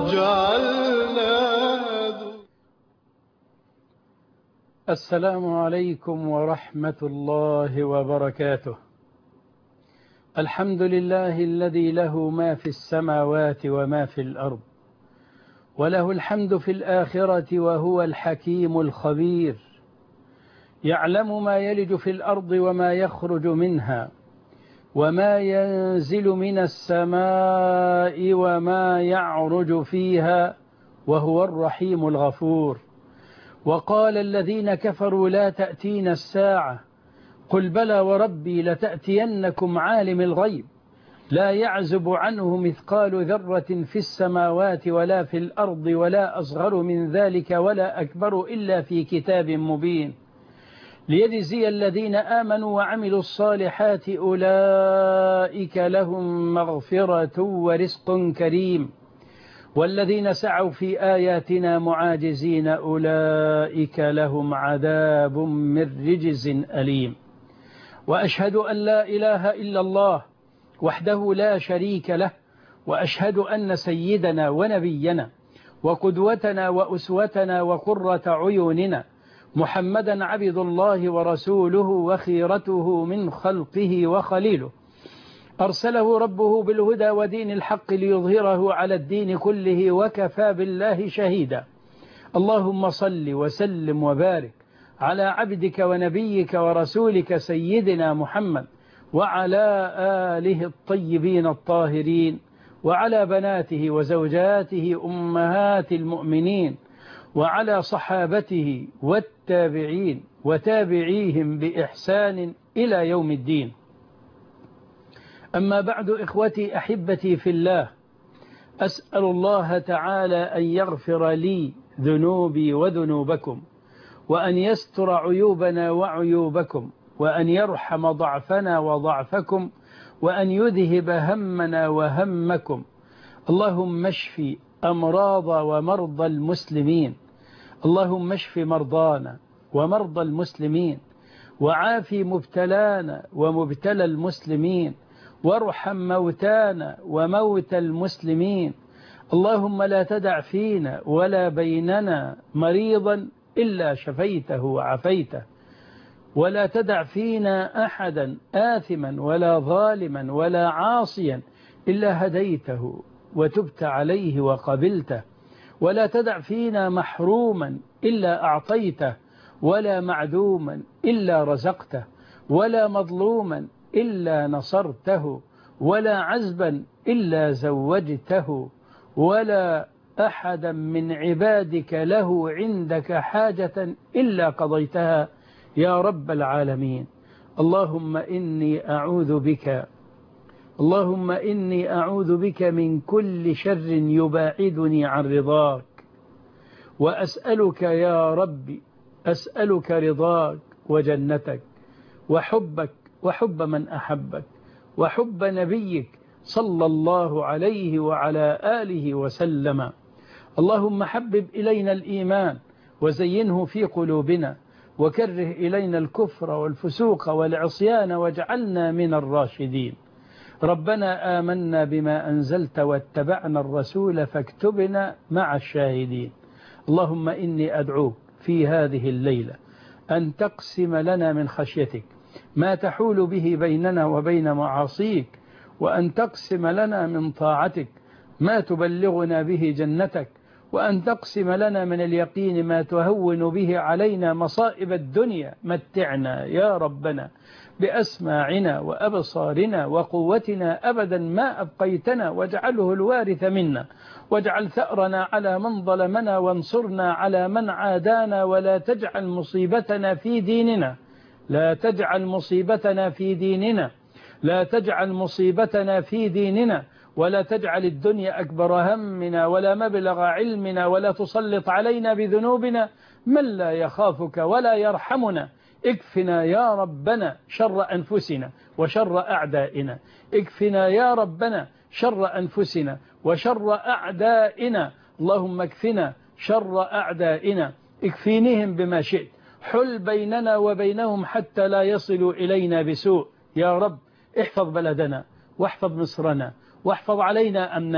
السلام عليكم ورحمة الله وبركاته. الحمد لله الذي له ما في السماوات وما في الأرض، وله الحمد في الآخرة، وهو الحكيم الخبير، يعلم ما يلج في الأرض وما يخرج منها، وما ينزل من السماء وما يعرج فيها، وهو الرحيم الغفور. وقال الذين كفروا لا تأتينا الساعة، قل بلى وربي لتأتينكم عالم الغيب لا يعزب عنه مثقال ذرة في السماوات ولا في الأرض ولا أصغر من ذلك ولا أكبر إلا في كتاب مبين، ليجزي الذين آمنوا وعملوا الصالحات أولئك لهم مغفرة ورزق كريم، والذين سعوا في آياتنا معاجزين أولئك لهم عذاب من رجز أليم. وأشهد أن لا إله إلا الله وحده لا شريك له، وأشهد أن سيدنا ونبينا وقدوتنا وأسوتنا وقرة عيوننا محمدا عبد الله ورسوله وخيرته من خلقه وخليله، أرسله ربه بالهدى ودين الحق ليظهره على الدين كله، وكفى بالله شهيدا. اللهم صل وسلم وبارك على عبدك ونبيك ورسولك سيدنا محمد، وعلى آله الطيبين الطاهرين، وعلى بناته وزوجاته أمهات المؤمنين، وعلى صحابته والتابعين وتابعيهم بإحسان إلى يوم الدين. أما بعد، إخوتي أحبتي في الله، أسأل الله تعالى أن يغفر لي ذنوبي وذنوبكم، وأن يستر عيوبنا وعيوبكم، وأن يرحم ضعفنا وضعفكم، وأن يذهب همنا وهمكم. اللهم اشف أمراض ومرضى المسلمين، اللهم اشف مرضانا ومرضى المسلمين، وعافي مبتلانا ومبتلى المسلمين، وارحم موتانا وموتى المسلمين. اللهم لا تدع فينا ولا بيننا مريضا إلا شفيته وعافيته، ولا تدع فينا أحدا آثما ولا ظالما ولا عاصيا إلا هديته وتبت عليه وقبلته، ولا تدع فينا محروما إلا أعطيته، ولا معدوما إلا رزقته، ولا مظلوما إلا نصرته، ولا عزبا إلا زوجته، ولا أحدا من عبادك له عندك حاجة إلا قضيتها يا رب العالمين. اللهم إني أعوذ بك من كل شر يباعدني عن رضاك، وأسألك يا ربي، أسألك رضاك وجنتك وحبك وحب من أحبك وحب نبيك صلى الله عليه وعلى آله وسلم. اللهم حبب إلينا الإيمان وزينه في قلوبنا، وكره إلينا الكفر والفسوق والعصيان واجعلنا من الراشدين. ربنا آمنا بما أنزلت واتبعنا الرسول فاكتبنا مع الشاهدين. اللهم إني أدعوك في هذه الليلة أن تقسم لنا من خشيتك ما تحول به بيننا وبين معاصيك، وأن تقسم لنا من طاعتك ما تبلغنا به جنتك، وأن تقسم لنا من اليقين ما تهون به علينا مصائب الدنيا. متعنا يا ربنا بأسماعنا وأبصارنا وقوتنا أبدا ما أبقيتنا، واجعله الوارث منا، واجعل ثأرنا على من ظلمنا، وانصرنا على من عادانا، ولا تجعل مصيبتنا في ديننا، لا تجعل مصيبتنا في ديننا، لا تجعل مصيبتنا في ديننا، ولا تجعل الدنيا أكبر همنا ولا مبلغ علمنا، ولا تسلط علينا بذنوبنا من لا يخافك ولا يرحمنا. اكفنا يا ربنا شر أنفسنا وشر أعدائنا، اكفنا يا ربنا شر أنفسنا وشر أعدائنا. اللهم اكفنا شر أعدائنا، اكفينهم بما شئت، حل بيننا وبينهم حتى لا يصلوا إلينا بسوء. يا رب احفظ بلدنا واحفظ مصرنا، واحفظ علينا أمننا،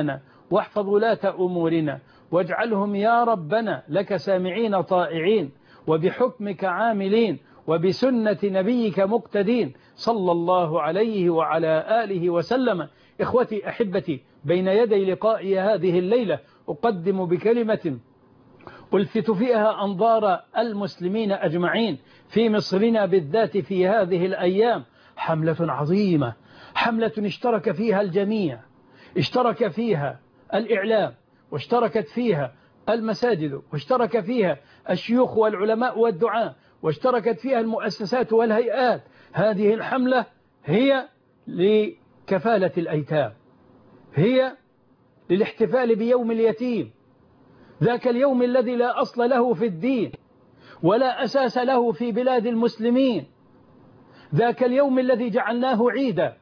واحفظ ولاة أمورنا واجعلهم يا ربنا لك سامعين طائعين وبحكمك عاملين وبسنة نبيك مقتدين صلى الله عليه وعلى آله وسلم. إخوتي أحبتي، بين يدي لقائي هذه الليلة أقدم بكلمة ألفت فيها أنظار المسلمين أجمعين في مصرنا بالذات في هذه الأيام حملة عظيمة، حملة اشترك فيها الجميع، اشترك فيها الإعلام، واشتركت فيها المساجد، واشترك فيها الشيوخ والعلماء والدعاة، واشتركت فيها المؤسسات والهيئات. هذه الحملة هي لكفالة الأيتام، هي للاحتفال بيوم اليتيم، ذاك اليوم الذي لا أصل له في الدين ولا أساس له في بلاد المسلمين، ذاك اليوم الذي جعلناه عيدا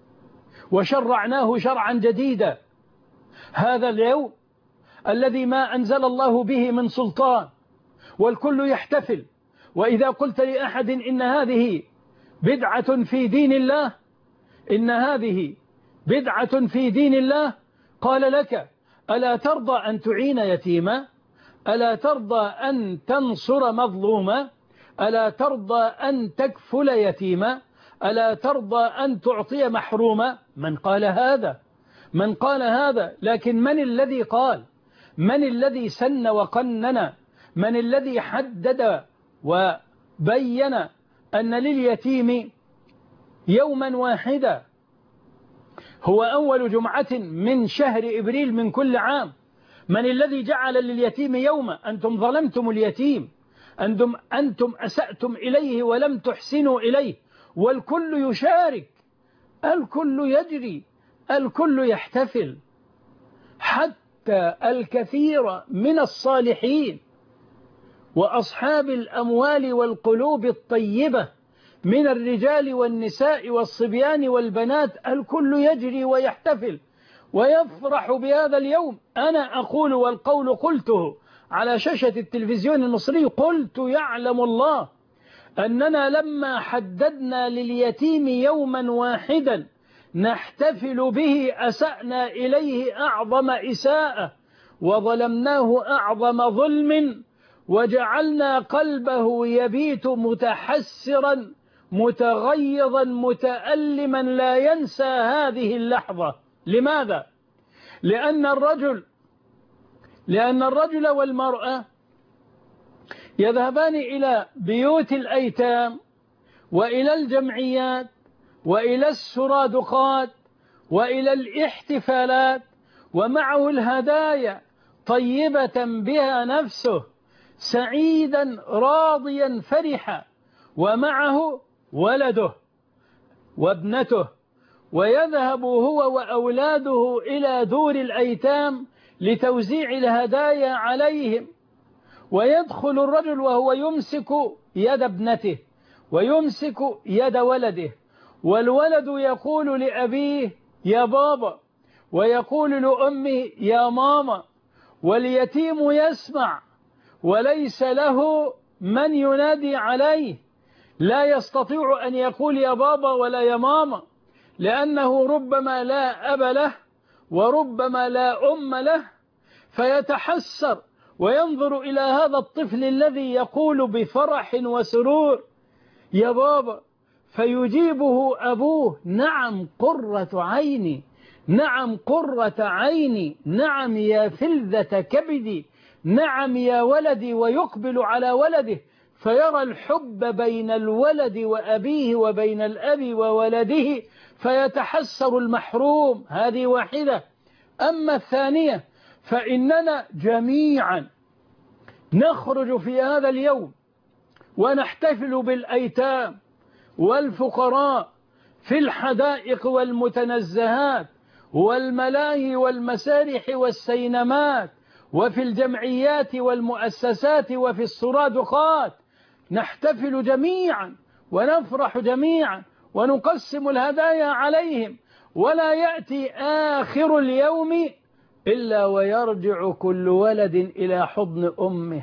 وشرعناه شرعا جديدا، هذا اليوم الذي ما أنزل الله به من سلطان والكل يحتفل. وإذا قلت لأحد إن هذه بدعة في دين الله، إن هذه بدعة في دين الله، قال لك: ألا ترضى أن تعين يتيما؟ ألا ترضى أن تنصر مظلوما؟ ألا ترضى أن تكفل يتيما؟ ألا ترضى أن تعطي محروما؟ من قال هذا؟ من قال هذا؟ لكن من الذي قال؟ من الذي سن وقنن؟ من الذي حدد وبين أن لليتيم يوما واحدا هو أول جمعة من شهر إبريل من كل عام؟ من الذي جعل لليتيم يوما؟ أنتم ظلمتم اليتيم، أنتم أسأتم إليه ولم تحسنوا إليه، والكل يشارك، الكل يجري، الكل يحتفل، حتى الكثير من الصالحين وأصحاب الأموال والقلوب الطيبة من الرجال والنساء والصبيان والبنات، الكل يجري ويحتفل ويفرح بهذا اليوم. أنا أقول، والقول قلته على شاشة التلفزيون المصري، قلت: يعلم الله أننا لما حددنا لليتيم يوما واحدا نحتفل به أسأنا إليه أعظم إساءة، وظلمناه أعظم ظلم، وجعلنا قلبه يبيت متحسرا متغيظا متألما لا ينسى هذه اللحظة. لماذا؟ لأن الرجل والمرأة يذهبان إلى بيوت الأيتام وإلى الجمعيات وإلى السرادقات وإلى الاحتفالات، ومعه الهدايا طيبة بها نفسه، سعيدا راضيا فرحا، ومعه ولده وابنته، ويذهب هو وأولاده إلى دور الأيتام لتوزيع الهدايا عليهم، ويدخل الرجل وهو يمسك يد ابنته ويمسك يد ولده، والولد يقول لأبيه: يا بابا، ويقول لأمه: يا ماما، واليتيم يسمع وليس له من ينادي عليه، لا يستطيع أن يقول يا بابا ولا يا ماما، لأنه ربما لا أب له وربما لا أم له، فيتحسر وينظر إلى هذا الطفل الذي يقول بفرح وسرور: يا بابا، فيجيبه أبوه: نعم قرة عيني، نعم قرة عيني، نعم يا فلذة كبدي، نعم يا ولدي، ويقبل على ولده، فيرى الحب بين الولد وأبيه وبين الأب وولده، فيتحسر المحروم. هذه واحدة. أما الثانية، فإننا جميعا نخرج في هذا اليوم ونحتفل بالأيتام والفقراء في الحدائق والمتنزهات والملاهي والمسارح والسينمات وفي الجمعيات والمؤسسات وفي السرادقات، نحتفل جميعا ونفرح جميعا ونقسم الهدايا عليهم، ولا يأتي آخر اليوم إلا ويرجع كل ولد إلى حضن أمه،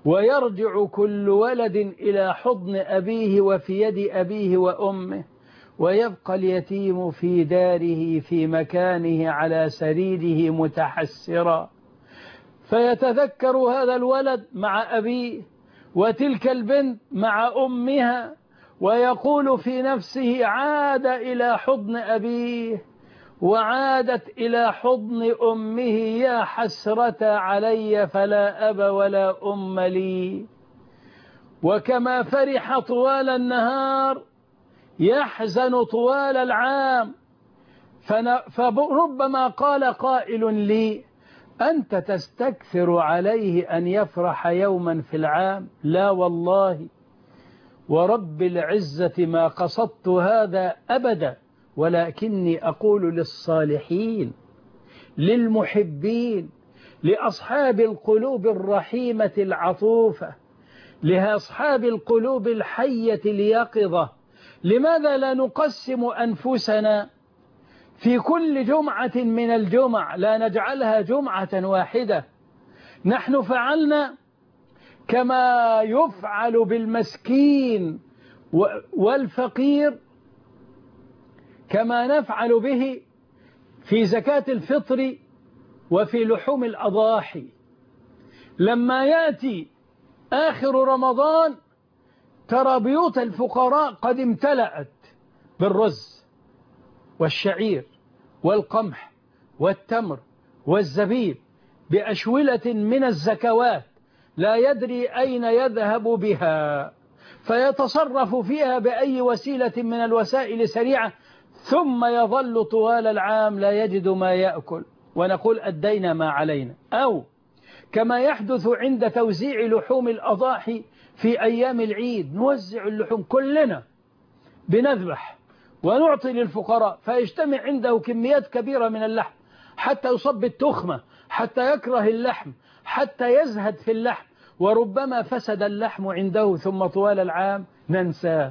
ويرجع كل ولد إلى حضن أبيه وفي يد أبيه وأمه، ويبقى اليتيم في داره في مكانه على سريره متحسرا، فيتذكر هذا الولد مع أبيه وتلك البنت مع أمها، ويقول في نفسه عاد إلى حضن أبيه وعادت إلى حضن أمه، يا حسرة علي فلا أب ولا أم لي. وكما فرح طوال النهار يحزن طوال العام. فربما قال قائل لي: أنت تستكثر عليه أن يفرح يوما في العام. لا والله، ورب العزة ما قصدت هذا أبدا، ولكني أقول للصالحين، للمحبين، لأصحاب القلوب الرحيمة العطوفة، لأصحاب القلوب الحية اليقظة، لماذا لا نقسم أنفسنا في كل جمعة من الجمع، لا نجعلها جمعة واحدة؟ نحن فعلنا كما يفعل بالمسكين والفقير، كما نفعل به في زكاة الفطر وفي لحوم الأضاحي. لما يأتي آخر رمضان ترى بيوت الفقراء قد امتلأت بالرز والشعير والقمح والتمر والزبيب بأشولة من الزكوات، لا يدري أين يذهب بها، فيتصرف فيها بأي وسيلة من الوسائل سريعة، ثم يظل طوال العام لا يجد ما يأكل، ونقول أدينا ما علينا. أو كما يحدث عند توزيع لحوم الأضاحي في أيام العيد، نوزع اللحوم كلنا، بنذبح ونعطي للفقراء، فيجتمع عنده كميات كبيرة من اللحم حتى يصب التخمة، حتى يكره اللحم، حتى يزهد في اللحم، وربما فسد اللحم عنده، ثم طوال العام ننساه.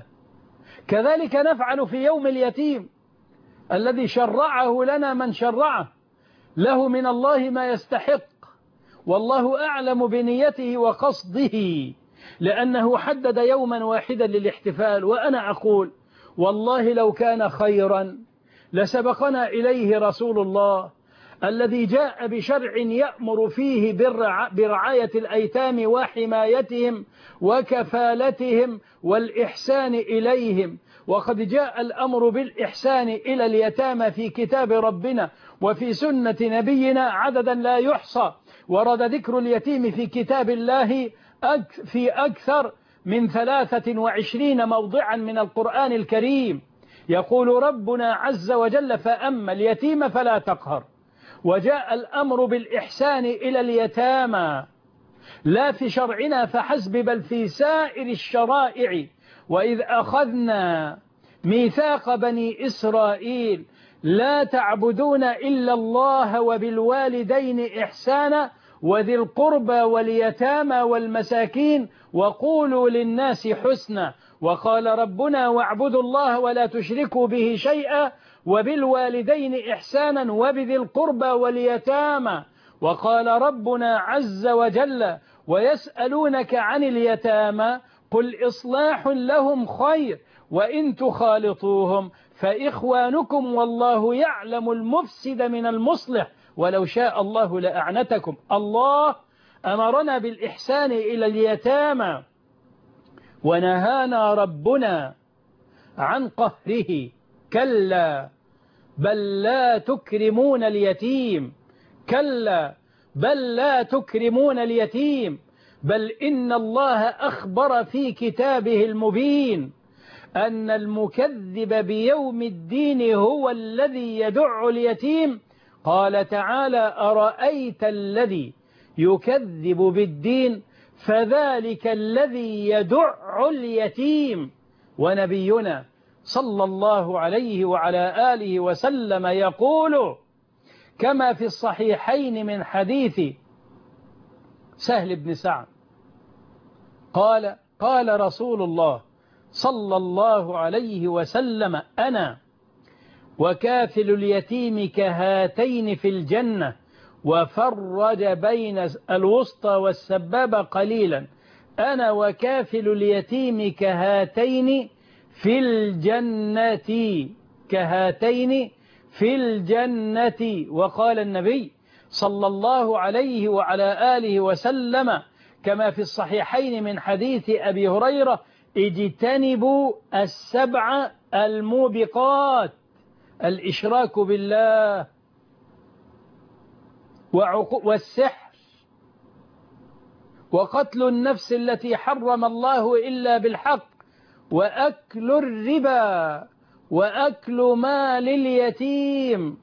كذلك نفعل في يوم اليتيم الذي شرعه لنا من شرعه، له من الله ما يستحق، والله أعلم بنيته وقصده، لأنه حدد يوما واحدا للاحتفال. وأنا أقول والله لو كان خيرا لسبقنا إليه رسول الله الذي جاء بشرع يأمر فيه برعاية الأيتام وحمايتهم وكفالتهم والإحسان إليهم. وقد جاء الأمر بالإحسان إلى اليتامى في كتاب ربنا وفي سنة نبينا عددا لا يحصى. ورد ذكر اليتيم في كتاب الله في أكثر من 23 موضعا من القرآن الكريم. يقول ربنا عز وجل: فأما اليتيم فلا تقهر. وجاء الأمر بالإحسان إلى اليتامى لا في شرعنا فحسب، بل في سائر الشرائع. وإذ أخذنا ميثاق بني إسرائيل لا تعبدون إلا الله وبالوالدين إحسانا وذي القربى واليتامى والمساكين وقولوا للناس حسنا. وقال ربنا: واعبدوا الله ولا تشركوا به شيئا وبالوالدين إحسانا وبذي القربى واليتامى. وقال ربنا عز وجل: ويسألونك عن اليتامى قل إصلاح لهم خير وإن تخالطوهم فإخوانكم والله يعلم المفسد من المصلح ولو شاء الله لأعنتكم. الله أمرنا بالإحسان إلى اليتامى ونهانا ربنا عن قهره. كلا بل لا تكرمون اليتيم، كلا بل لا تكرمون اليتيم، بل إن الله أخبر في كتابه المبين أن المكذب بيوم الدين هو الذي يدع اليتيم. قال تعالى: أرأيت الذي يكذب بالدين فذلك الذي يدع اليتيم. ونبينا صلى الله عليه وعلى آله وسلم يقول كما في الصحيحين من حديث سهل بن سعد قال رسول الله صلى الله عليه وسلم: أنا وكافل اليتيم كهاتين في الجنة، وفرج بين الوسطى والسبابة قليلا. أنا وكافل اليتيم كهاتين في الجنة كهاتين في الجنة. وقال النبي صلى الله عليه وعلى آله وسلم كما في الصحيحين من حديث أبي هريرة: اجتنبوا السبع الموبقات: الإشراك بالله، والسحر، وقتل النفس التي حرم الله إلا بالحق، وأكل الربا، وأكل مال اليتيم،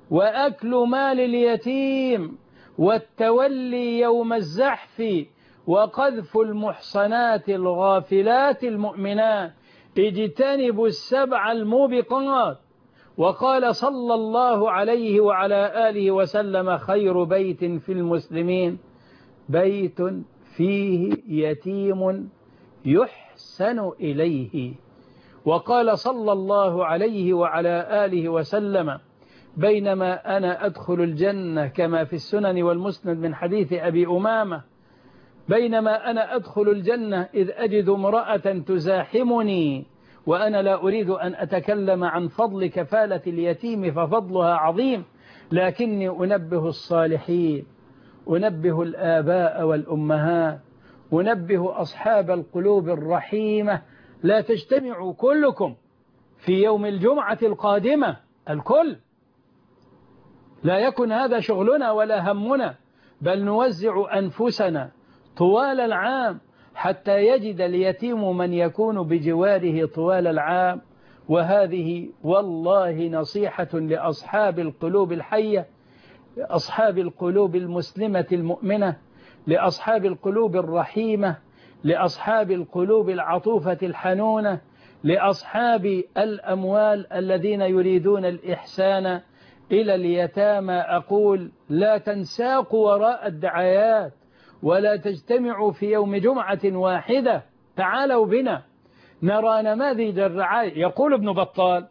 والتولي يوم الزحف، وقذف المحصنات الغافلات المؤمنات. اجتنبوا السبع الموبقات. وقال صلى الله عليه وعلى آله وسلم: خير بيت في المسلمين بيت فيه يتيم يحسن إليه. وقال صلى الله عليه وعلى آله وسلم: بينما أنا أدخل الجنة كما في السنن والمسند من حديث أبي أمامة: بينما أنا أدخل الجنة إذ أجد امرأة تزاحمني وأنا لا أريد أن أتكلم عن فضل كفالة اليتيم ففضلها عظيم، لكني أنبه الصالحين، أنبه الآباء والأمهات، أنبه أصحاب القلوب الرحيمة: لا تجتمعوا كلكم في يوم الجمعة القادمة، الكل، لا يكن هذا شغلنا ولا همنا، بل نوزع أنفسنا طوال العام حتى يجد اليتيم من يكون بجواره طوال العام. وهذه والله نصيحة لأصحاب القلوب الحية، لأصحاب القلوب المسلمة المؤمنة، لأصحاب القلوب الرحيمة، لأصحاب القلوب العطوفة الحنونة، لأصحاب الأموال الذين يريدون الإحسان إلى اليتامى. أقول: لا تنساقوا وراء الدعايات، ولا تجتمعوا في يوم جمعة واحدة، تعالوا بنا نرى نماذج الرعاية. يقول ابن بطال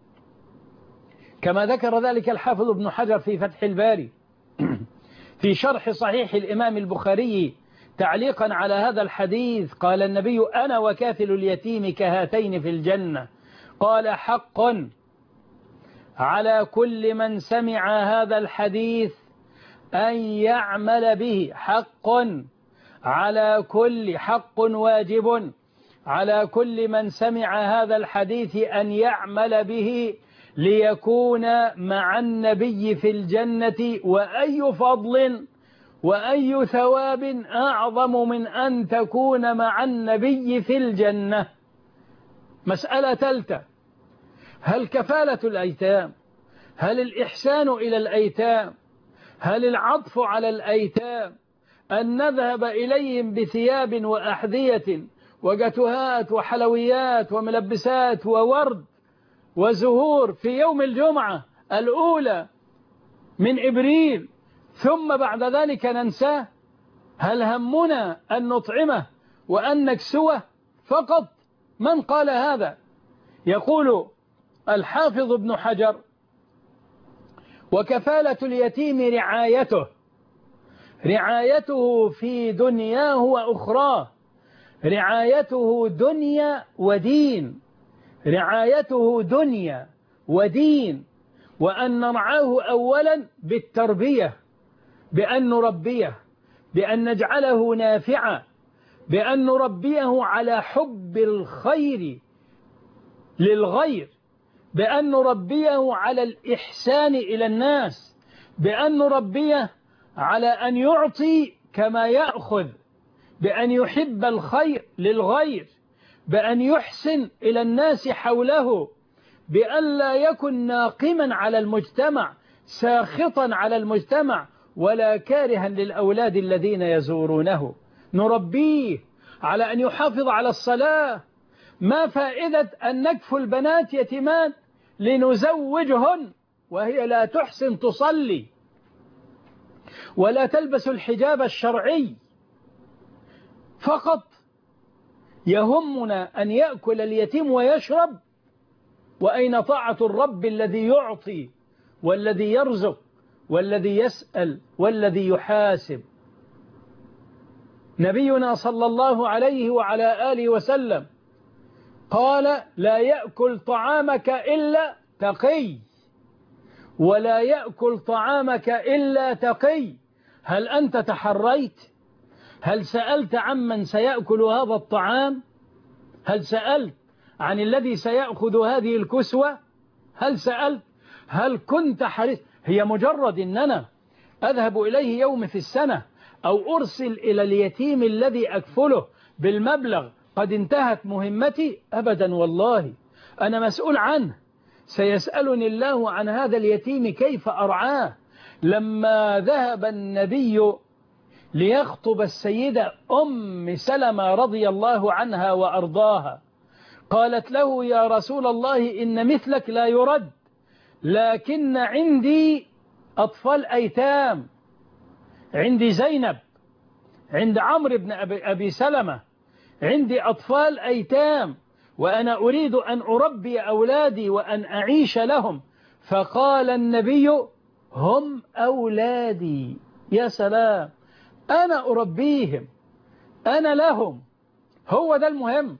كما ذكر ذلك الحافظ ابن حجر في فتح الباري في شرح صحيح الإمام البخاري تعليقا على هذا الحديث: قال النبي: أنا وكافل اليتيم كهاتين في الجنة. قال: حق على كل من سمع هذا الحديث أن يعمل به، حق واجب على كل من سمع هذا الحديث أن يعمل به ليكون مع النبي في الجنة. وأي فضل وأي ثواب أعظم من أن تكون مع النبي في الجنة. مسألة ثالثة: هل كفالة الأيتام، هل الإحسان إلى الأيتام، هل العطف على الأيتام، أن نذهب إليهم بثياب وأحذية وجتهات وحلويات وملبسات وورد وزهور في يوم الجمعة الأولى من إبريل ثم بعد ذلك ننساه؟ هل همنا أن نطعمه وأن نكسوه فقط؟ من قال هذا؟ يقول الحافظ ابن حجر: وكفالة اليتيم رعايته في دنياه وأخراه، رعايته دنيا ودين، وأن نرعاه أولا بالتربية، بأن نربيه، بأن نجعله نافعا، بأن نربيه على حب الخير للغير، بأن نربيه على الإحسان إلى الناس، بأن نربيه على أن يعطي كما يأخذ، بأن يحب الخير للغير، بأن يحسن إلى الناس حوله، بأن لا يكن ناقما على المجتمع، ساخطا على المجتمع، ولا كارها للأولاد الذين يزورونه. نربيه على أن يحافظ على الصلاة. ما فائدة أن نكفل البنات يتيمان لنزوجهن وهي لا تحسن تصلي ولا تلبس الحجاب الشرعي؟ فقط يهمنا أن يأكل اليتيم ويشرب. وأين طاعة الرب الذي يعطي والذي يرزق والذي يسأل والذي يحاسب؟ نبينا صلى الله عليه وعلى آله وسلم قال لا يأكل طعامك إلا تقي، ولا يأكل طعامك إلا تقي. هل أنت تحريت؟ هل سألت عمن سيأكل هذا الطعام؟ هل سألت عن الذي سيأخذ هذه الكسوة؟ هل سألت؟ هل كنت حريص؟ هي مجرد أن أنا أذهب إليه يوم في السنة أو أرسل إلى اليتيم الذي أكفله بالمبلغ قد انتهت مهمتي؟ أبدا والله، أنا مسؤول عنه. سيسألني الله عن هذا اليتيم كيف أرعاه. لما ذهب النبي ليخطب السيدة أم سلمة رضي الله عنها وأرضاها، قالت له يا رسول الله إن مثلك لا يرد، لكن عندي أطفال أيتام، عندي زينب، عند عمرو بن أبي سلمة، عندي أطفال أيتام، وأنا أريد أن أربي أولادي وأن أعيش لهم. فقال النبي هم أولادي. يا سلام، أنا أربيهم، أنا لهم، هو ده المهم.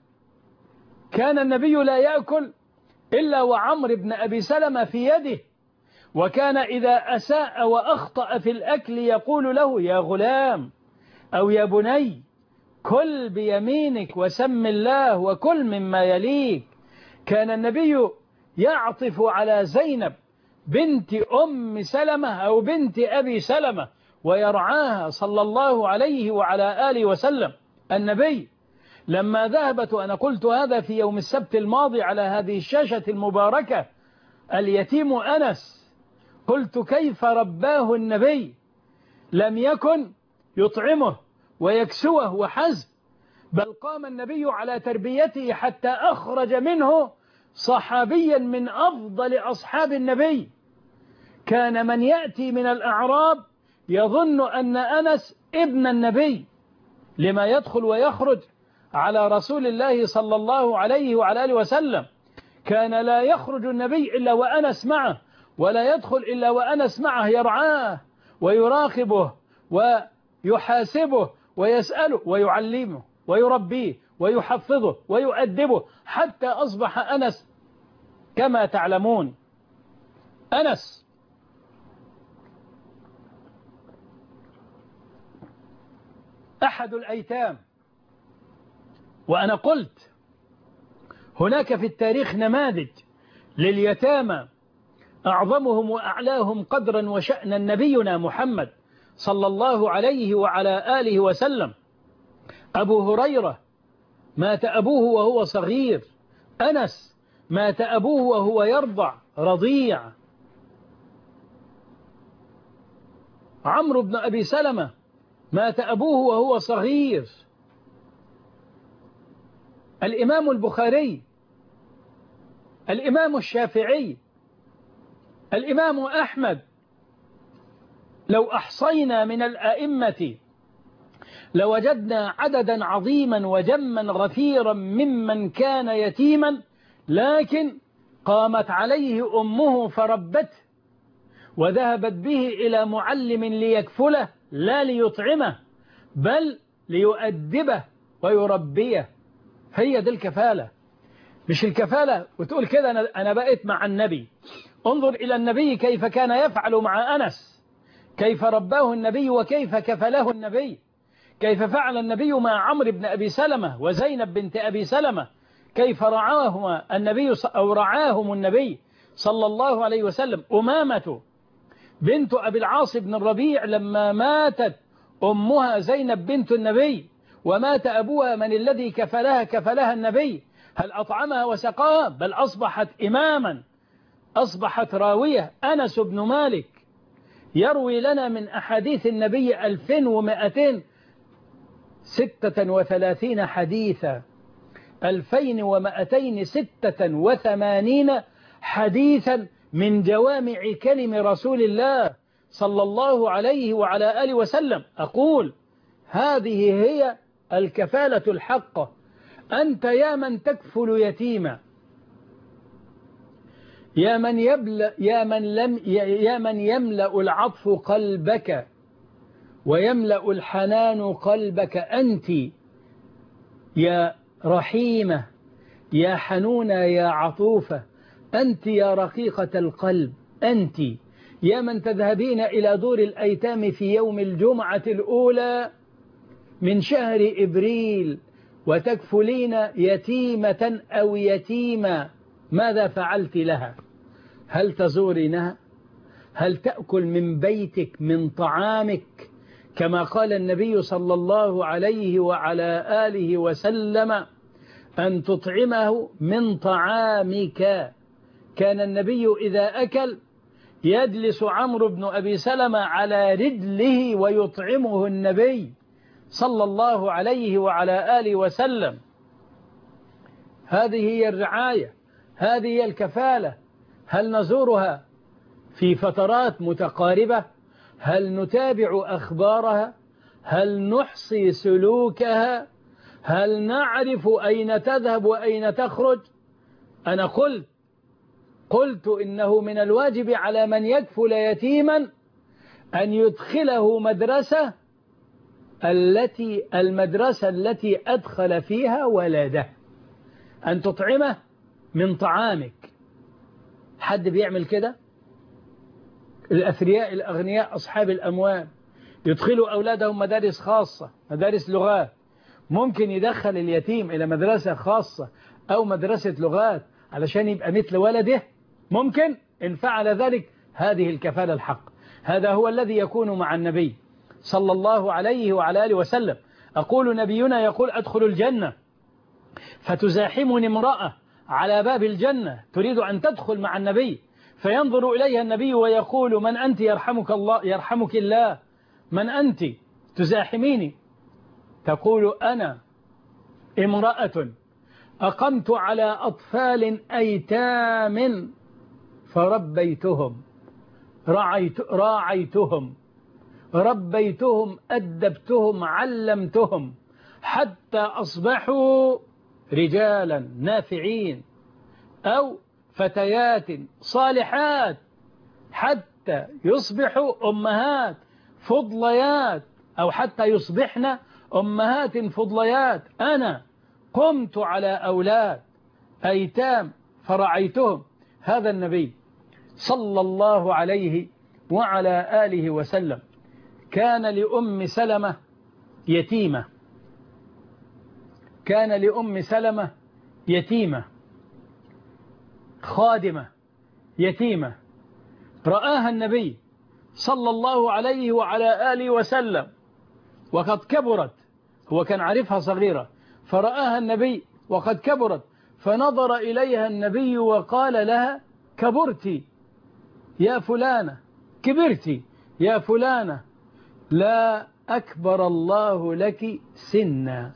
كان النبي لا يأكل إلا وعمرو بن أبي سلمة في يده، وكان إذا أساء وأخطأ في الأكل يقول له يا غلام أو يا بني كل بيمينك وسم الله وكل مما يليك. كان النبي يعطف على زينب بنت أم سلمة أو بنت أبي سلمة ويرعاها صلى الله عليه وعلى آله وسلم. النبي لما ذهبت، وأنا قلت هذا في يوم السبت الماضي على هذه الشاشة المباركة، اليتيم أنس، قلت كيف رباه النبي. لم يكن يطعمه ويكسوه وحسب، بل قام النبي على تربيته حتى أخرج منه صحابيا من أفضل أصحاب النبي. كان من يأتي من الأعراب يظن أن أنس ابن النبي، لما يدخل ويخرج على رسول الله صلى الله عليه وعلى آله وسلم. كان لا يخرج النبي إلا وأنس معه، ولا يدخل إلا وأنس معه، يرعاه ويراقبه ويحاسبه ويسأله ويعلمه ويربيه ويحفظه ويؤدبه، حتى أصبح أنس كما تعلمون. أنس أحد الأيتام، وأنا قلت هناك في التاريخ نماذج لليتامى أعظمهم وأعلاهم قدرا وشأنا نبينا محمد صلى الله عليه وعلى آله وسلم. أبو هريرة مات أبوه وهو صغير، أنس مات أبوه وهو يرضع رضيع، عمرو بن أبي سلمة مات أبوه وهو صغير، الإمام البخاري، الإمام الشافعي، الإمام أحمد. لو أحصينا من الأئمة لوجدنا عددا عظيما وجما غفيرا ممن كان يتيما، لكن قامت عليه أمه فربته وذهبت به إلى معلم ليكفله لا ليطعمه، بل ليؤدبه ويربيه. هي دي الكفالة، مش الكفالة وتقول كده أنا بقيت مع النبي. انظر إلى النبي كيف كان يفعل مع أنس، كيف رباه النبي وكيف كفله النبي، كيف فعل النبي مع عمرو بن أبي سلمة وزينب بنت أبي سلمة، كيف رعاهما النبي أو رعاهم النبي صلى الله عليه وسلم. أمامة بنت أبي العاص بن الربيع لما ماتت أمها زينب بنت النبي ومات أبوها، من الذي كفلها النبي؟ هل أطعمها وسقاها؟ بل أصبحت إماما، أصبحت راوية. أنس بن مالك يروي لنا من أحاديث النبي 2236 حديثا، 2286 حديثا من جوامع كلم رسول الله صلى الله عليه وعلى آله وسلم. أقول هذه هي الكفالة الحقة. أنت يا من تكفل يتيما، يا من يملأ العطف قلبك ويملأ الحنان قلبك، أنت يا رحيمة يا حنونة يا عطوفة، أنت يا رقيقة القلب، أنت يا من تذهبين إلى دور الأيتام في يوم الجمعة الأولى من شهر إبريل وتكفلين يتيمة أو يتيمة، ماذا فعلت لها؟ هل تزورينها؟ هل تأكل من بيتك من طعامك كما قال النبي صلى الله عليه وعلى آله وسلم أن تطعمه من طعامك؟ كان النبي إذا أكل يجلس عمرو بن أبي سلمة على رجله ويطعمه النبي صلى الله عليه وعلى آله وسلم. هذه هي الرعاية، هذه هي الكفالة. هل نزورها في فترات متقاربة؟ هل نتابع أخبارها؟ هل نحصي سلوكها؟ هل نعرف أين تذهب وأين تخرج؟ أنا قلت إنه من الواجب على من يكفل يتيما أن يدخله المدرسة التي أدخل فيها ولده، أن تطعمه من طعامك. حد بيعمل كده؟ الأثرياء الأغنياء أصحاب الأموال يدخلوا أولادهم مدارس خاصة، مدارس لغات. ممكن يدخل اليتيم إلى مدرسة خاصة أو مدرسة لغات علشان يبقى مثل ولده، ممكن إن فعل ذلك. هذه الكفالة الحق، هذا هو الذي يكون مع النبي صلى الله عليه وعلى آله وسلم. أقول نبينا يقول أدخل الجنة فتزاحمني امرأة على باب الجنة تريد أن تدخل مع النبي، فينظر إليها النبي ويقول من أنت؟ يرحمك الله، يرحمك الله، من أنت تزاحميني؟ تقول أنا امرأة أقمت على أطفال أيتام فربيتهم، راعيتهم، ربيتهم، أدبتهم، علمتهم حتى أصبحوا رجالا نافعين أو فتيات صالحات حتى يصبحوا أمهات فضليات أو حتى يصبحن أمهات فضليات. أنا قمت على أولاد أيتام فرعيتهم. هذا النبي صلى الله عليه وعلى آله وسلم كان لأم سلمة يتيمة، كان لأم سلمة يتيمة خادمة يتيمة، رآها النبي صلى الله عليه وعلى آله وسلم وقد كبرت، هو كان عارفها صغيرة، فرآها النبي وقد كبرت، فنظر إليها النبي وقال لها كبرت يا فلانة، كبرت يا فلانة، لا أكبر الله لك سنا.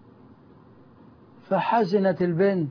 فحزنت البنت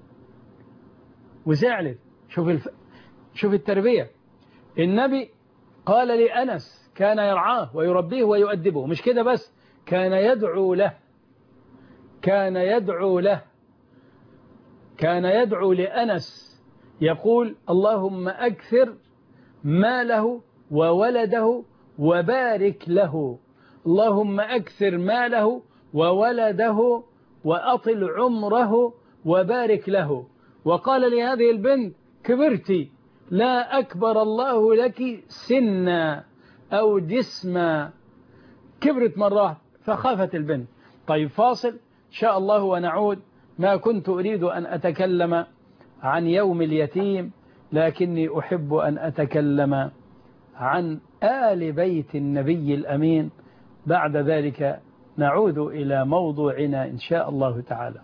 وزعلت. شوف التربية. النبي قال لأنس كان يرعاه ويربيه ويؤدبه، مش كده بس، كان يدعو له، كان يدعو له، كان يدعو لأنس يقول اللهم أكثر ماله وولده وبارك له، اللهم أكثر ماله وولده وأطل عمره وبارك له. وقال لهذه البنت كبرتي، لا أكبر الله لك سنا أو جسما. كبرت مرة فخافت البنت. طيب فاصل إن شاء الله ونعود. ما كنت أريد أن أتكلم عن يوم اليتيم، لكني أحب أن أتكلم عن آل بيت النبي الأمين. بعد ذلك نعود إلى موضوعنا إن شاء الله تعالى.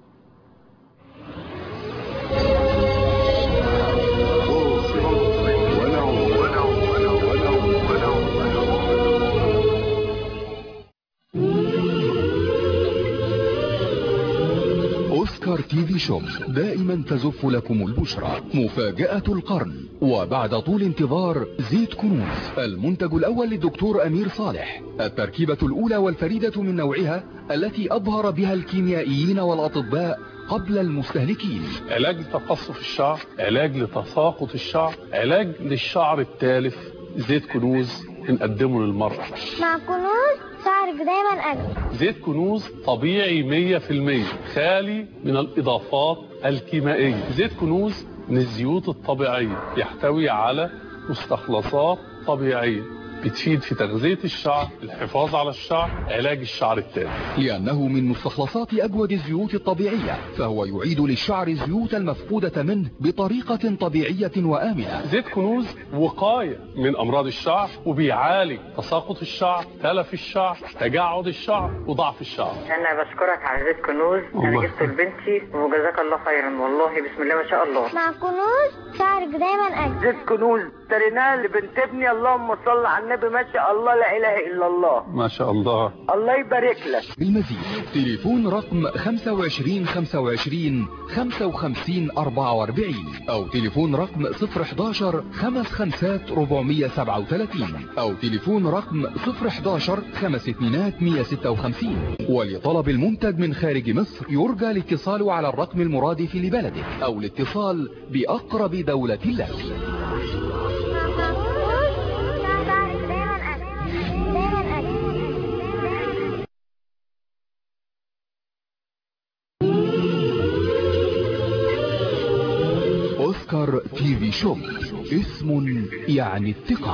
أوسكار تي في شوب دائما تزف لكم البشرى مفاجأة القرن. وبعد طول انتظار زيت كنوز، المنتج الأول للدكتور أمير صالح، التركيبة الأولى والفريدة من نوعها التي أظهر بها الكيميائيين والأطباء قبل المستهلكين. علاج لتقصف الشعر، علاج لتساقط الشعر، علاج للشعر التالف. زيت كنوز نقدمه للمرأة. مع كنوز شعرك دايما أجمل. زيت كنوز طبيعي 100%، خالي من الإضافات الكيميائية. زيت كنوز من الزيوت الطبيعية، يحتوي على مستخلصات طبيعية بتفيد في تغذية الشعر، الحفاظ على الشعر، علاج الشعر التالف. لأنه من مستخلصات أجود الزيوت الطبيعية، فهو يعيد للشعر الزيوت المفقودة منه بطريقة طبيعية وآمنة. زيت كنوز وقاية من أمراض الشعر، وبيعالج تساقط الشعر، تلف الشعر، تجعد الشعر، وضعف الشعر. أنا بشكرك على زيت كنوز، أنا جبته لبنتي وجزاك الله خيرا، والله بسم الله ما شاء الله. مع كنوز شعرك دايما أجمل. زيت كنوز اشتريناه لبنت ابني، اللهم صل على النبي، ما شاء الله لا اله الا الله. ما شاء الله. الله يبارك لك. بالمزيد تليفون رقم 25 25 55 44 او تليفون رقم 011 55 437 او تليفون رقم 011 52 156. ولطلب المنتج من خارج مصر يرجى الاتصال على الرقم المرادف لبلدك او الاتصال بأقرب دولة لك. أوسكار تي في شوب، اسم يعني الثقة.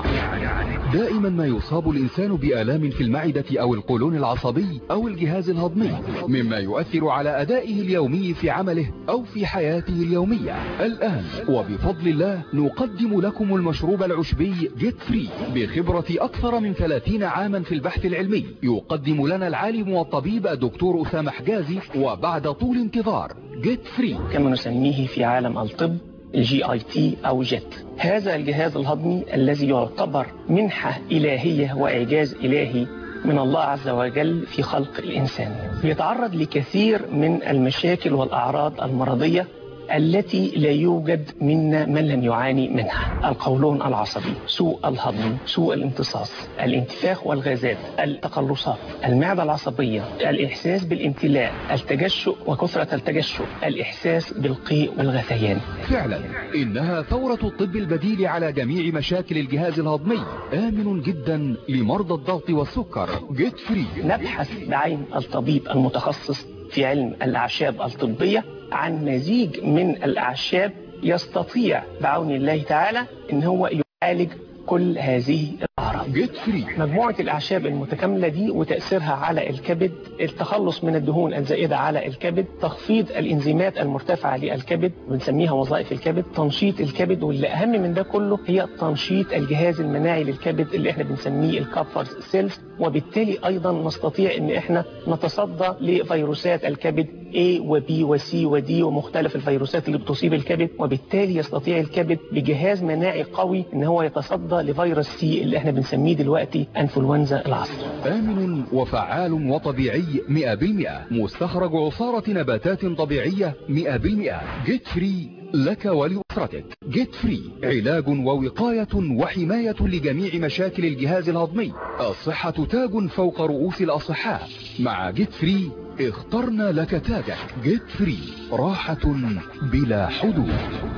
دائما ما يصاب الإنسان بآلام في المعدة أو القولون العصبي أو الجهاز الهضمي، مما يؤثر على أدائه اليومي في عمله أو في حياته اليومية. الآن وبفضل الله نقدم لكم المشروب العشبي جيت فري بخبرة أكثر من 30 عاما في البحث العلمي. يقدم لنا العالم والطبيب الدكتور أسامة حجازي، وبعد طول انتظار جيت فري كما نسميه في عالم الطب GIT أو جيت. هذا الجهاز الهضمي الذي يعتبر منحة إلهية وإعجاز إلهي من الله عز وجل في خلق الإنسان، يتعرض لكثير من المشاكل والأعراض المرضية التي لا يوجد منا من لم يعاني منها: القولون العصبي، سوء الهضم، سوء الامتصاص، الانتفاخ والغازات، التقلصات، المعدة العصبية، الإحساس بالامتلاء، التجشؤ وكثرة التجشؤ، الإحساس بالقيء والغثيان. فعلا إنها ثورة الطب البديل على جميع مشاكل الجهاز الهضمي، آمن جدا لمرضى الضغط والسكر. جيت فري. نبحث بعين الطبيب المتخصص في علم الأعشاب الطبية عن مزيج من الأعشاب يستطيع بعون الله تعالى إن هو يعالج كل هذه الأعراض. جيت فري. مجموعة الأعشاب المتكاملة دي وتأثيرها على الكبد، التخلص من الدهون الزائدة على الكبد، تخفيض الإنزيمات المرتفعة للكبد بنسميها وظائف الكبد، تنشيط الكبد، واللي أهم من ده كله هي تنشيط الجهاز المناعي للكبد اللي احنا بنسميه الكابفرز سيلز، وبالتالي أيضا نستطيع إن احنا نتصدى لفيروسات الكبد A و B و C و D ومختلف الفيروسات اللي بتصيب الكبد، وبالتالي يستطيع الكبد بجهاز مناعي قوي إن هو يتصدى لفيروس سي اللي احنا بنسميه دلوقتي انفلونزا العصر. آمن وفعال وطبيعي 100%، مستخرج عصارة نباتات طبيعية 100%. جيت فري لك ولأسرتك. جيت فري علاج ووقاية وحماية لجميع مشاكل الجهاز الهضمي. الصحة تاج فوق رؤوس الأصحاء. مع جيت فري اخترنا لك تاجك. جيت فري راحة بلا حدود.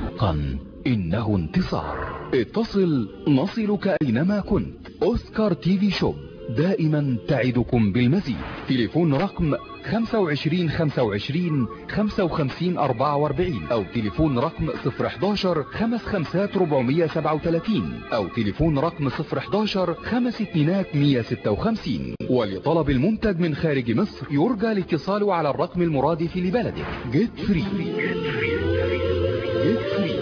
إنه انتصار. اتصل نصلك أينما كنت. أوسكار تي في شوب دائما تعدكم بالمزيد. تليفون رقم 25 25 55 44 او تليفون رقم 011 55 437 او تليفون رقم 011 52 156. ولطلب المنتج من خارج مصر يرجى الاتصال على الرقم المرادف لبلدك. جيت فري. جيت فري.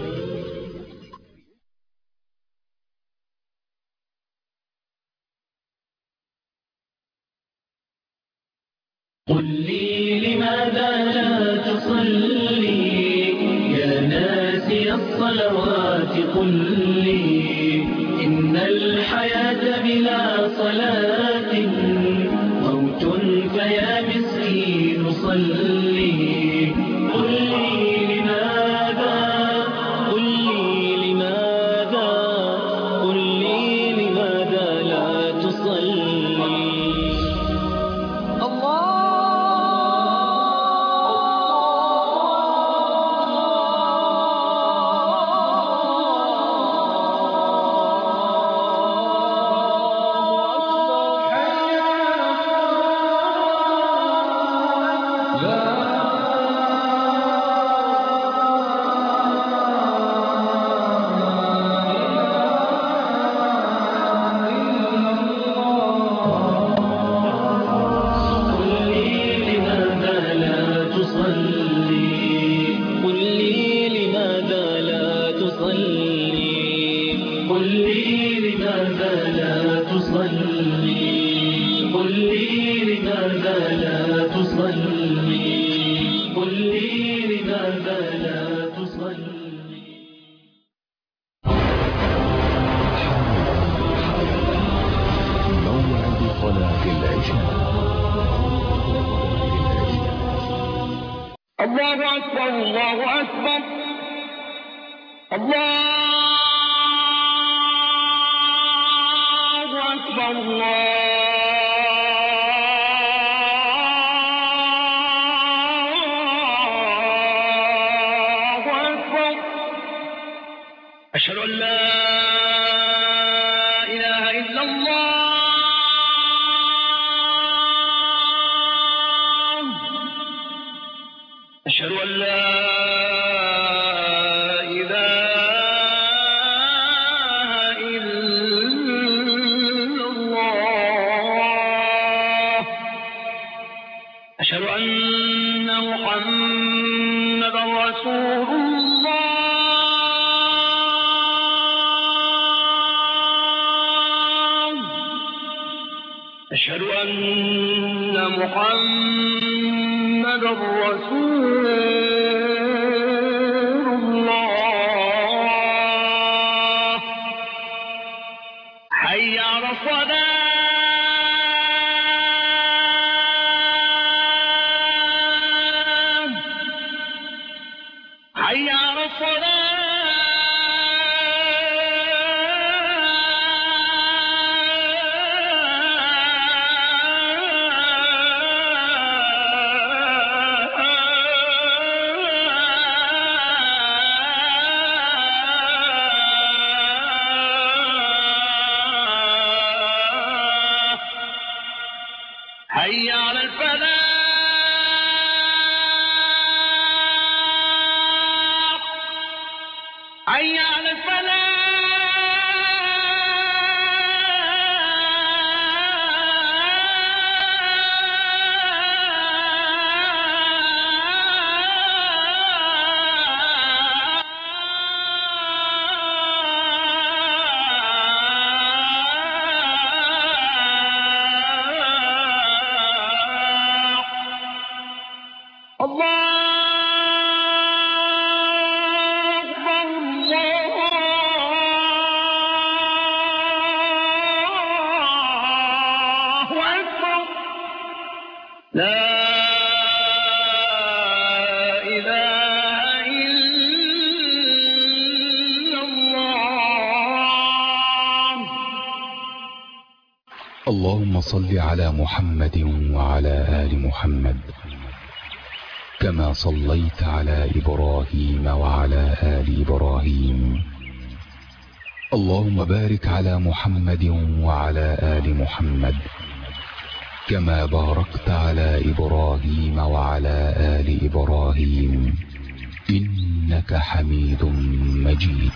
قل لي لماذا لا تصلي يا ناسي الصلوات؟ قل لي إن الحياة بلا صلاة موت، فيا مسكين صلي. قل لي لماذا، قل لي لماذا، قل لي لماذا لا تصلي. قل لي لماذا لا تصلي قل لي لماذا لا تصلي موعد صلاة العشاء. الله أكبر الله أكبر الله أكبر الله أكبر أشهد أن لا إله إلا الله أشهد أن لا أشهد أن محمدا رسول الله أشهد أن محمدا رسول الله حي على الصلاة حي على الصلاة حي على الفلاح حي على الفلاح لا إله إلا الله. اللهم صل على محمد وعلى آل محمد كما صليت على إبراهيم وعلى آل إبراهيم. اللهم بارك على محمد وعلى آل محمد كما باركت على إبراهيم وعلى آل إبراهيم إنك حميد مجيد.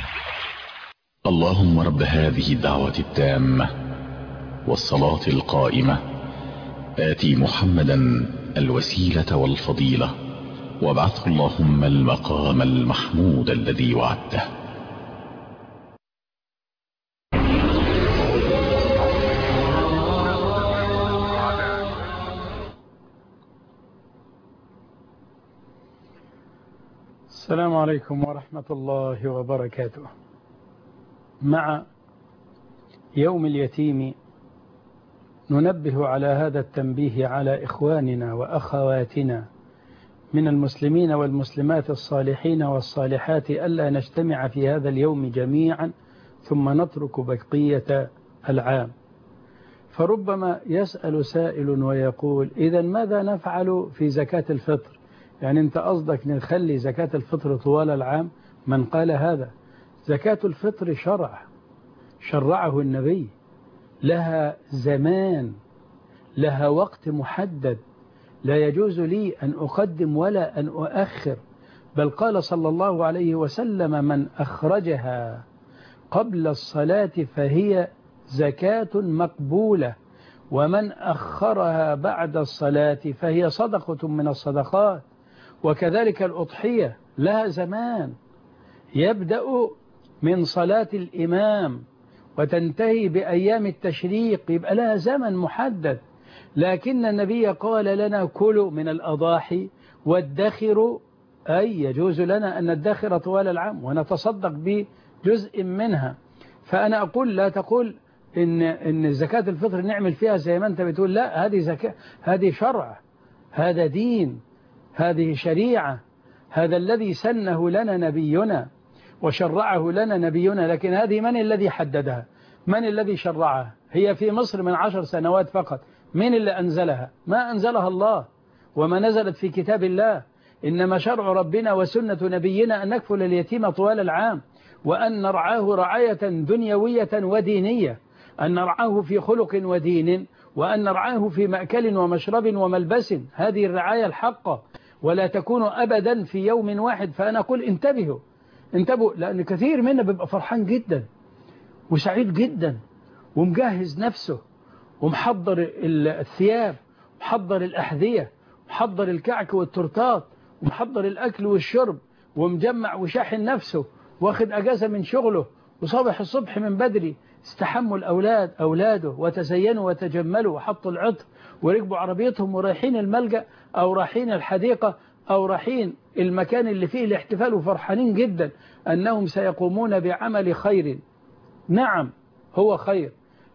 اللهم رب هذه الدعوة التامة والصلاة القائمة آتي محمدا الوسيلة والفضيلة وابعثه اللهم المقام المحمود الذي وعدته. السلام عليكم ورحمة الله وبركاته. مع يوم اليتيم ننبه على هذا التنبيه على إخواننا وأخواتنا من المسلمين والمسلمات الصالحين والصالحات ألا نجتمع في هذا اليوم جميعا ثم نترك بقية العام. فربما يسأل سائل ويقول إذا ماذا نفعل في زكاة الفطر؟ يعني أنت قصدك نخلي زكاة الفطر طوال العام؟ من قال هذا؟ زكاة الفطر شرعه النبي، لها زمان، لها وقت محدد، لا يجوز لي أن أقدم ولا أن أؤخر، بل قال صلى الله عليه وسلم من أخرجها قبل الصلاة فهي زكاة مقبولة، ومن أخرها بعد الصلاة فهي صدقة من الصدقات. وكذلك الأضحية لها زمان، يبدأ من صلاة الإمام وتنتهي بأيام التشريق، يبقى لها زمن محدد. لكن النبي قال لنا كلوا من الأضاحي وادخروا، أي يجوز لنا أن ندخر طوال العام ونتصدق بجزء منها. فأنا أقول لا تقول إن زكاة الفطر نعمل فيها زي ما أنت بتقول، لا، هذه زكاة، هذه شرع، هذا دين، هذه شريعة، هذا الذي سنه لنا نبينا وشرعه لنا نبينا. لكن هذه من الذي حددها؟ من الذي شرعها؟ هي في مصر من 10 سنوات فقط. من اللي أنزلها؟ ما أنزلها الله، وما نزلت في كتاب الله. إنما شرع ربنا وسنة نبينا أن نكفل اليتيم طوال العام، وأن نرعاه رعاية دنيوية ودينية، أن نرعاه في خلق ودين، وأن نرعاه في مأكل ومشرب وملبس. هذه الرعاية الحقة، ولا تكون أبدا في يوم واحد. فأنا أقول انتبهوا، لأن كثير منا بيبقى فرحان جدا وسعيد جدا ومجهز نفسه ومحضر الثياب، محضر الأحذية، محضر الكعك والتورتات، ومحضر الأكل والشرب، ومجمع وشاحن نفسه، واخد أجازة من شغله، وصبح الصبح من بدري استحموا أولاده وتزينوا وتجملوا وحطوا العطر وركبوا عربيتهم ورايحين الملجأ أو رايحين الحديقة أو رايحين المكان اللي فيه الاحتفال، وفرحانين جدا أنهم سيقومون بعمل خير. نعم هو خير،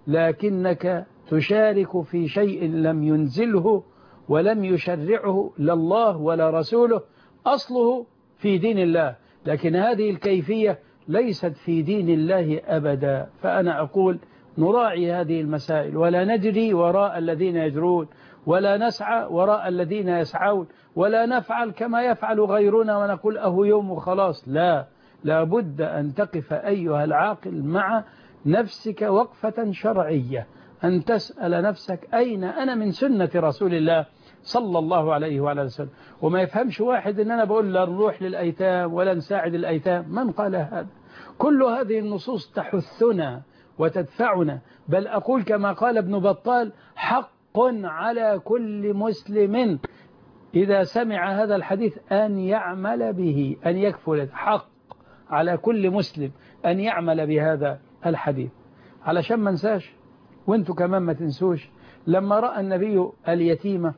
لكنك تشارك في شيء لم ينزله ولم يشرعه لا الله ولا رسوله، أصله في دين الله، لكن هذه الكيفية ليست في دين الله أبدا. فأنا أقول نراعي هذه المسائل، ولا نجري وراء الذين يجرون، ولا نسعى وراء الذين يسعون، ولا نفعل كما يفعل غيرنا ونقول أهو يوم وخلاص. لا، لابد أن تقف أيها العاقل مع نفسك وقفة شرعية، أن تسأل نفسك أين أنا من سنة رسول الله صلى الله عليه وعلى وسلم. وما يفهمش واحد أن أنا بقول لا نروح للأيتام ولا نساعد الأيتام. من قال هذا؟ كل هذه النصوص تحثنا وتدفعنا، بل أقول كما قال ابن بطال: حق على كل مسلم إذا سمع هذا الحديث أن يعمل به، أن يكفل. حق على كل مسلم أن يعمل بهذا الحديث. علشان ما ننساش، وانتوا كمان ما تنسوش، لما رأى النبي اليتيمة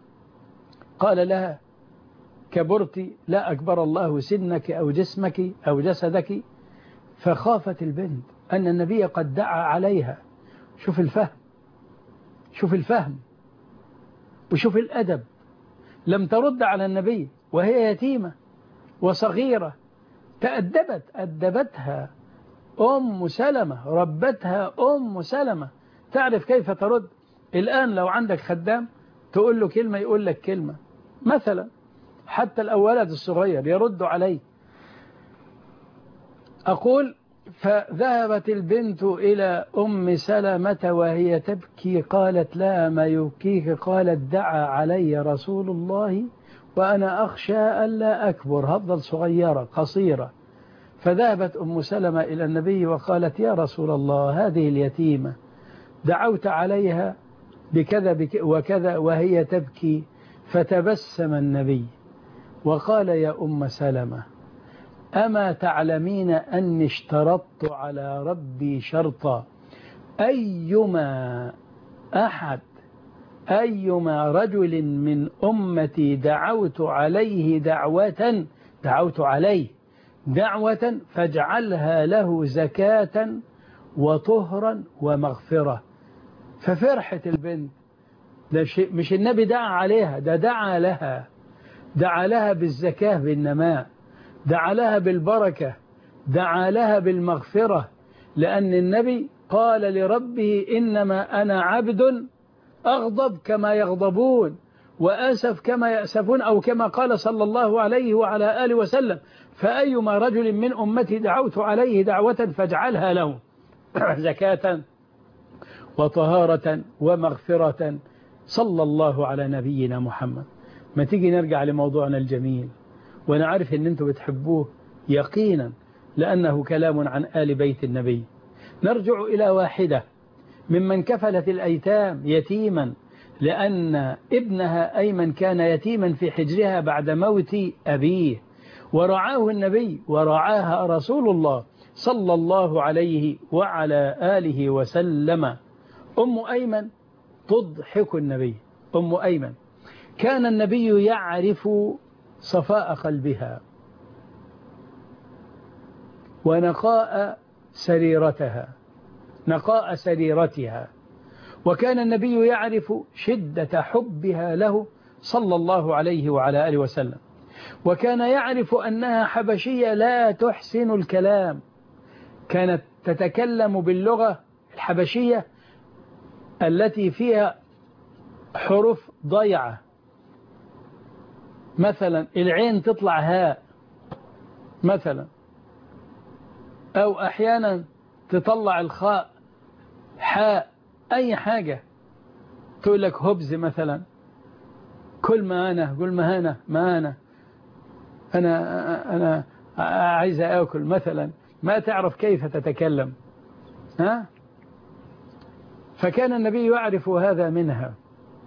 قال لها: كبرت، لا أكبر الله سنك أو جسمك أو جسدك. فخافت البنت أن النبي قد دعا عليها. شوف الفهم، شوف الفهم وشوف الأدب. لم ترد على النبي وهي يتيمة وصغيرة، أدبتها أم سلمة، ربتها أم سلمة، تعرف كيف ترد. الآن لو عندك خدام تقول له كلمة يقول لك كلمة مثلا، حتى الأولاد الصغير يرد عليه. أقول: فذهبت البنت إلى أم سلمة وهي تبكي، قالت: لا ما يبكيك؟ قالت: دعا علي رسول الله وأنا أخشى ألا أكبر، هفضل صغيرة قصيرة. فذهبت أم سلمة إلى النبي وقالت: يا رسول الله، هذه اليتيمة دعوت عليها بكذا وكذا وهي تبكي. فتبسم النبي وقال: يا أم سلمة، أما تعلمين أني اشترطت على ربي شرطا، أيما رجل من أمتي دعوت عليه دعوة فاجعلها له زكاة وطهرا ومغفرة. ففرحت البنت، مش النبي دعا عليها، ده دعا لها بالزكاة بالنماء، دعا لها بالبركة، دعا لها بالمغفرة، لأن النبي قال لربه: إنما أنا عبد أغضب كما يغضبون وأسف كما يأسفون، أو كما قال صلى الله عليه وعلى آله وسلم: فأيما رجل من أمتي دعوت عليه دعوة فاجعلها له زكاة وطهارة ومغفرة. صلى الله على نبينا محمد. ما تيجي نرجع لموضوعنا الجميل، وأنا عارف أن أنتم بتحبوه يقينا لأنه كلام عن آل بيت النبي. نرجع إلى واحدة ممن كفلت الأيتام يتيما، لأن ابنها أيمن كان يتيما في حجرها بعد موت أبيه، ورعاه النبي ورعاها رسول الله صلى الله عليه وعلى آله وسلم. أم أيمن تضحك النبي. أم أيمن كان النبي يعرف صفاء قلبها ونقاء سريرتها، وكان النبي يعرف شدة حبها له صلى الله عليه وعلى آله وسلم، وكان يعرف أنها حبشية لا تحسن الكلام، كانت تتكلم باللغة الحبشية التي فيها حروف ضيعة، مثلا العين تطلع هاء مثلا، أو أحيانا تطلع الخاء حاء، أي حاجة، تقول لك هبز مثلا، كل ما أنا قل ما أنا عايزة أكل مثلا، ما تعرف كيف تتكلم. فكان النبي يعرف هذا منها،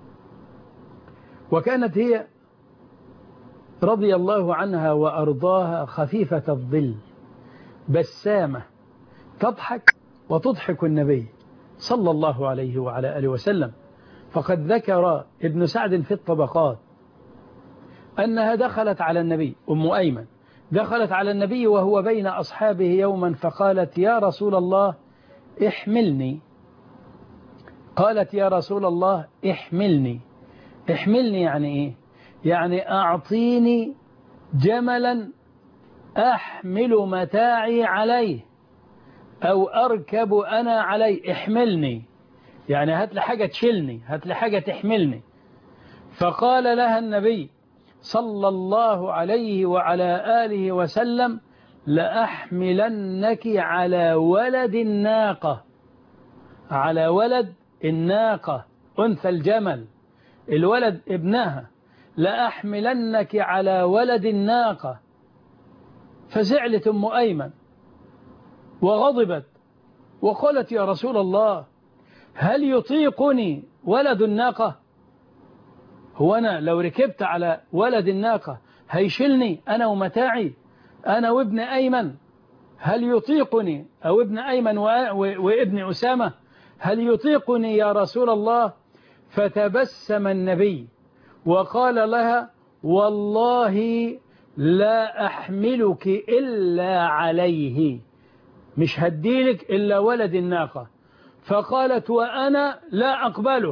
وكانت هي رضي الله عنها وأرضاها خفيفة الظل بسامة، تضحك وتضحك النبي صلى الله عليه وعلى آله وسلم. فقد ذكر ابن سعد في الطبقات أنها دخلت على النبي، أم أيمن دخلت على النبي وهو بين أصحابه يوما، فقالت يا رسول الله احملني. قالت يا رسول الله احملني. احملني يعني إيه؟ يعني أعطيني جملا أحمل متاعي عليه أو أركب أنا عليه. احملني يعني هات لي حاجة تشيلني، هات لي حاجة تحملني. فقال لها النبي صلى الله عليه وعلى آله وسلم لأحملنك على ولد الناقة، على ولد الناقة أنثى الجمل، الولد ابنها، لأحملنك على ولد الناقة. فزعلت أم أيمن وغضبت وقالت يا رسول الله هل يطيقني ولد الناقة؟ هو أنا لو ركبت على ولد الناقة هيشلني أنا ومتاعي أنا وابن أيمن؟ هل يطيقني أو ابن أيمن وابن أسامة هل يطيقني يا رسول الله؟ فتبسم النبي وقال لها والله لا أحملك إلا عليه، مش هديلك إلا ولد الناقة. فقالت وأنا لا أقبله.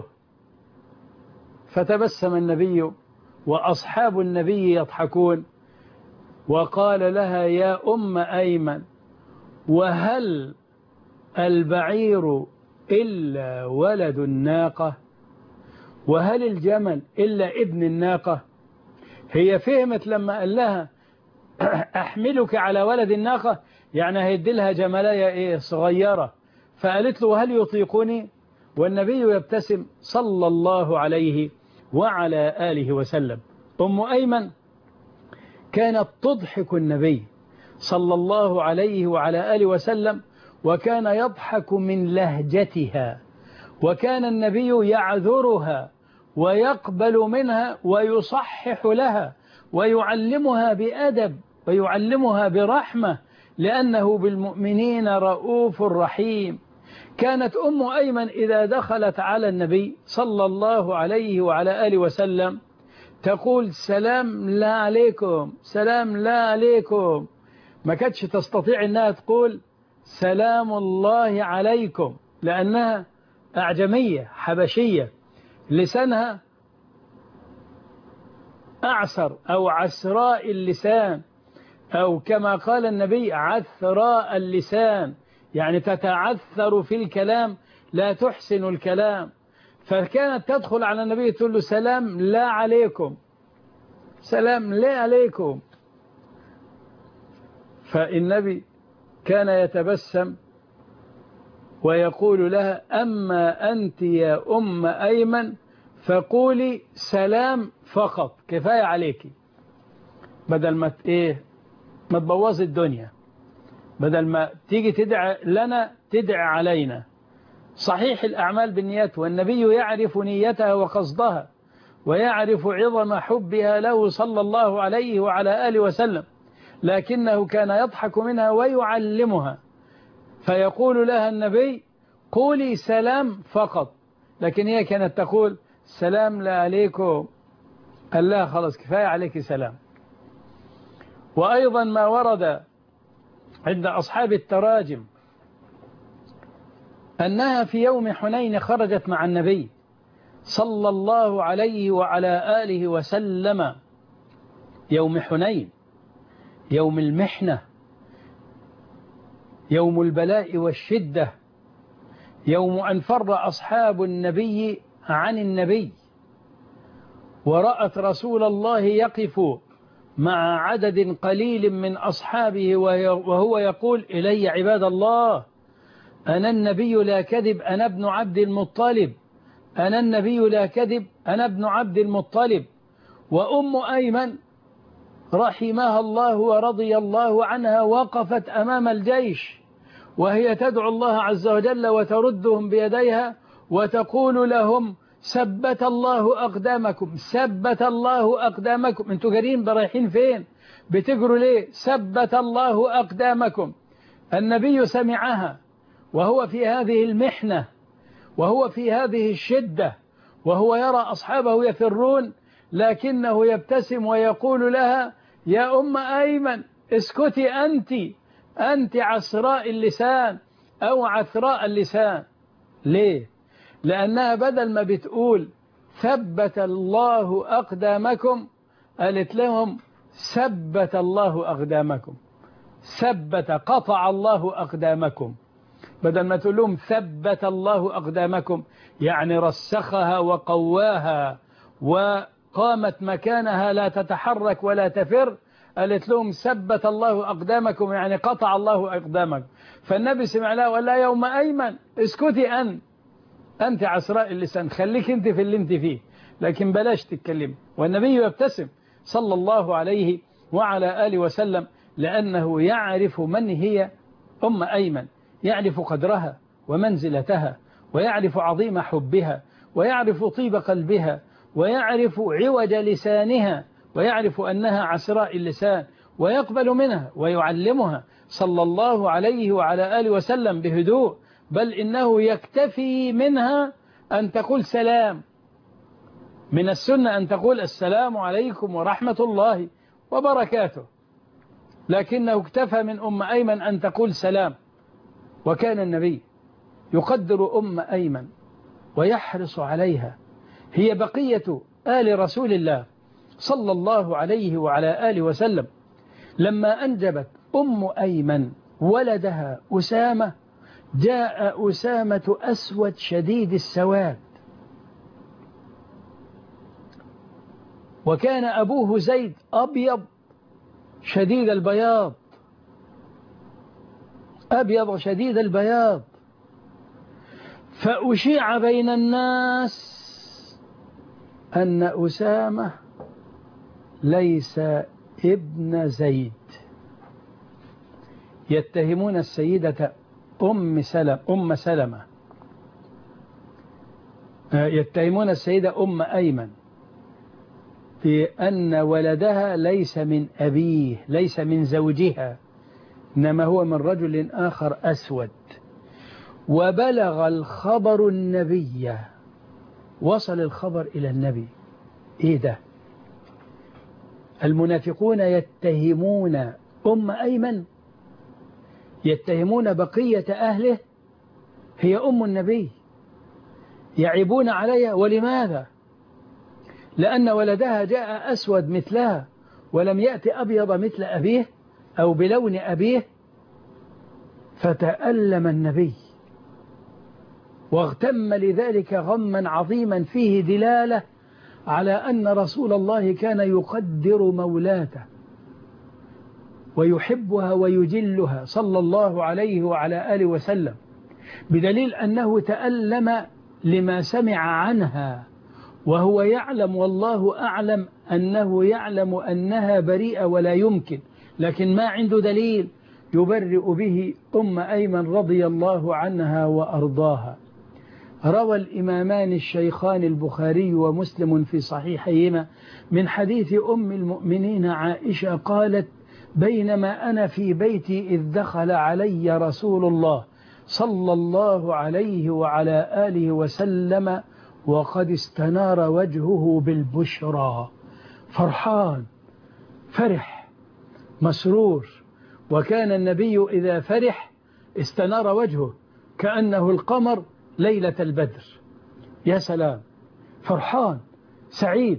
فتبسم النبي وأصحاب النبي يضحكون، وقال لها يا أم أيمن وهل البعير إلا ولد الناقة؟ وهل الجمل إلا ابن الناقة؟ هي فهمت لما قال لها أحملك على ولد الناقة يعني هيدي لها جملاية صغيرة، فقالت له وهل يطيقني؟ والنبي يبتسم صلى الله عليه وعلى آله وسلم. أم أيمن كانت تضحك النبي صلى الله عليه وعلى آله وسلم، وكان يضحك من لهجتها، وكان النبي يعذرها ويقبل منها ويصحح لها ويعلمها بأدب ويعلمها برحمة، لأنه بالمؤمنين رؤوف رحيم. كانت أم أيمن إذا دخلت على النبي صلى الله عليه وعلى آله وسلم تقول سلام لا عليكم، سلام لا عليكم. ما كانتش تستطيع أنها تقول سلام الله عليكم، لأنها أعجمية حبشية، لسانها أعسر أو عسراء اللسان، أو كما قال النبي عثراء اللسان، يعني تتعثر في الكلام لا تحسن الكلام. فكانت تدخل على النبي تقول له سلام لا عليكم، سلام لا عليكم. فالنبي كان يتبسم ويقول لها أما أنت يا أم أيمن فقولي سلام فقط كفاية عليك، بدل ما ما تبوظ الدنيا، بدل ما تيجي تدعي لنا تدعي علينا. صحيح الأعمال بالنيات، والنبي يعرف نيتها وقصدها ويعرف عظم حبها له صلى الله عليه وعلى آله وسلم، لكنه كان يضحك منها ويعلمها فيقول لها النبي قولي سلام فقط، لكن هي كانت تقول سلام لا عليكم، قال لها خلاص كفاية عليك سلام. وأيضا ما ورد عند أصحاب التراجم أنها في يوم حنين خرجت مع النبي صلى الله عليه وعلى آله وسلم، يوم حنين، يوم المحنة، يوم البلاء والشدة، يوم أن فر أصحاب النبي عن النبي، ورأت رسول الله يقف مع عدد قليل من أصحابه وهو يقول إلي عباد الله أنا النبي لا كذب، أنا ابن عبد المطلب، أنا النبي لا كذب، أنا ابن عبد المطلب. وأم أيمن رحمها الله ورضي الله عنها وقفت أمام الجيش وهي تدعو الله عز وجل وتردهم بيديها وتقول لهم ثبت الله أقدامكم، ثبت الله أقدامكم. انتوا جارين برايحين فين؟ بتجروا ليه؟ ثبت الله أقدامكم. النبي سمعها وهو في هذه المحنة وهو في هذه الشدة وهو يرى أصحابه يفرون، لكنه يبتسم ويقول لها يا أم أيمن اسكتي أنت عسراء اللسان أو عثراء اللسان. ليه؟ لأنها بدل ما بتقول ثبت الله أقدامكم قالت لهم ثبت الله أقدامكم، ثبت قطع الله أقدامكم، بدل ما تقول لهم ثبت الله أقدامكم يعني رسخها وقواها وقامت مكانها لا تتحرك ولا تفر، قالت لهم ثبت الله أقدامكم يعني قطع الله أقدامكم. فالنبي سمع لها وقال لها يوم أيمن اسكتي أنت عسراء اللسان، خليك أنت في اللي أنت فيه، لكن بلاش تتكلم. والنبي يبتسم صلى الله عليه وعلى آله وسلم لأنه يعرف من هي أم أيمن، يعرف قدرها ومنزلتها ويعرف عظيم حبها ويعرف طيب قلبها ويعرف عوج لسانها ويعرف أنها عسراء اللسان ويقبل منها ويعلمها صلى الله عليه وعلى آله وسلم بهدوء، بل إنه يكتفي منها أن تقول سلام. من السنة أن تقول السلام عليكم ورحمة الله وبركاته، لكنه اكتفى من أم أيمن أن تقول سلام. وكان النبي يقدر أم أيمن ويحرص عليها، هي بقية آل رسول الله صلى الله عليه وعلى آله وسلم. لما أنجبت أم أيمن ولدها أسامة جاء أسامة أسود شديد السواد، وكان أبوه زيد أبيض شديد البياض، أبيض شديد البياض. فأشيع بين الناس أن أسامة ليس ابن زيد، يتهمون السيدة أم سلمة، يتهمون السيدة أم أيمن في أن ولدها ليس من أبيه، ليس من زوجها، إنما هو من رجل آخر أسود. وبلغ الخبر النبي، وصل الخبر إلى النبي. إيه ده؟ المنافقون يتهمون أم أيمن، يتهمون بقية أهله، هي أم النبي، يعيبون عليها. ولماذا؟ لأن ولدها جاء أسود مثلها ولم يأتي أبيض مثل أبيه أو بلون أبيه. فتألم النبي واغتم لذلك غما عظيما فيه دلالة على أن رسول الله كان يقدر مولاته ويحبها ويجلها صلى الله عليه وعلى آله وسلم، بدليل أنه تألم لما سمع عنها وهو يعلم والله أعلم أنه يعلم أنها بريئة ولا يمكن، لكن ما عنده دليل يبرئ به أم أيمن رضي الله عنها وأرضاها. روى الإمامان الشيخان البخاري ومسلم في صحيحيهما من حديث أم المؤمنين عائشة قالت: بينما أنا في بيتي إذ دخل علي رسول الله صلى الله عليه وعلى آله وسلم وقد استنار وجهه بالبشرى، فرحان فرح مسرور. وكان النبي إذا فرح استنار وجهه كأنه القمر ليلة البدر. يا سلام، فرحان سعيد.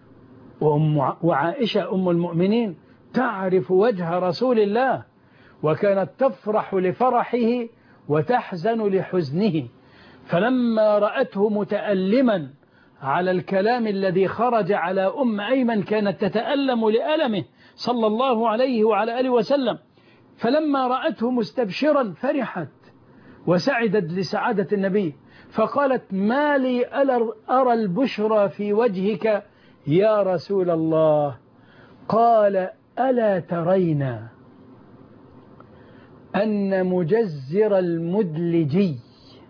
وعائشة أم المؤمنين تعرف وجه رسول الله، وكانت تفرح لفرحه وتحزن لحزنه. فلما رأته متألما على الكلام الذي خرج على أم أيمن كانت تتألم لألمه صلى الله عليه وعلى آله وسلم. فلما رأته مستبشرا فرحت وسعدت لسعادة النبي، فقالت: ما لي أرى البشرى في وجهك يا رسول الله؟ قال: ألا ترين أن مجزر المدلجي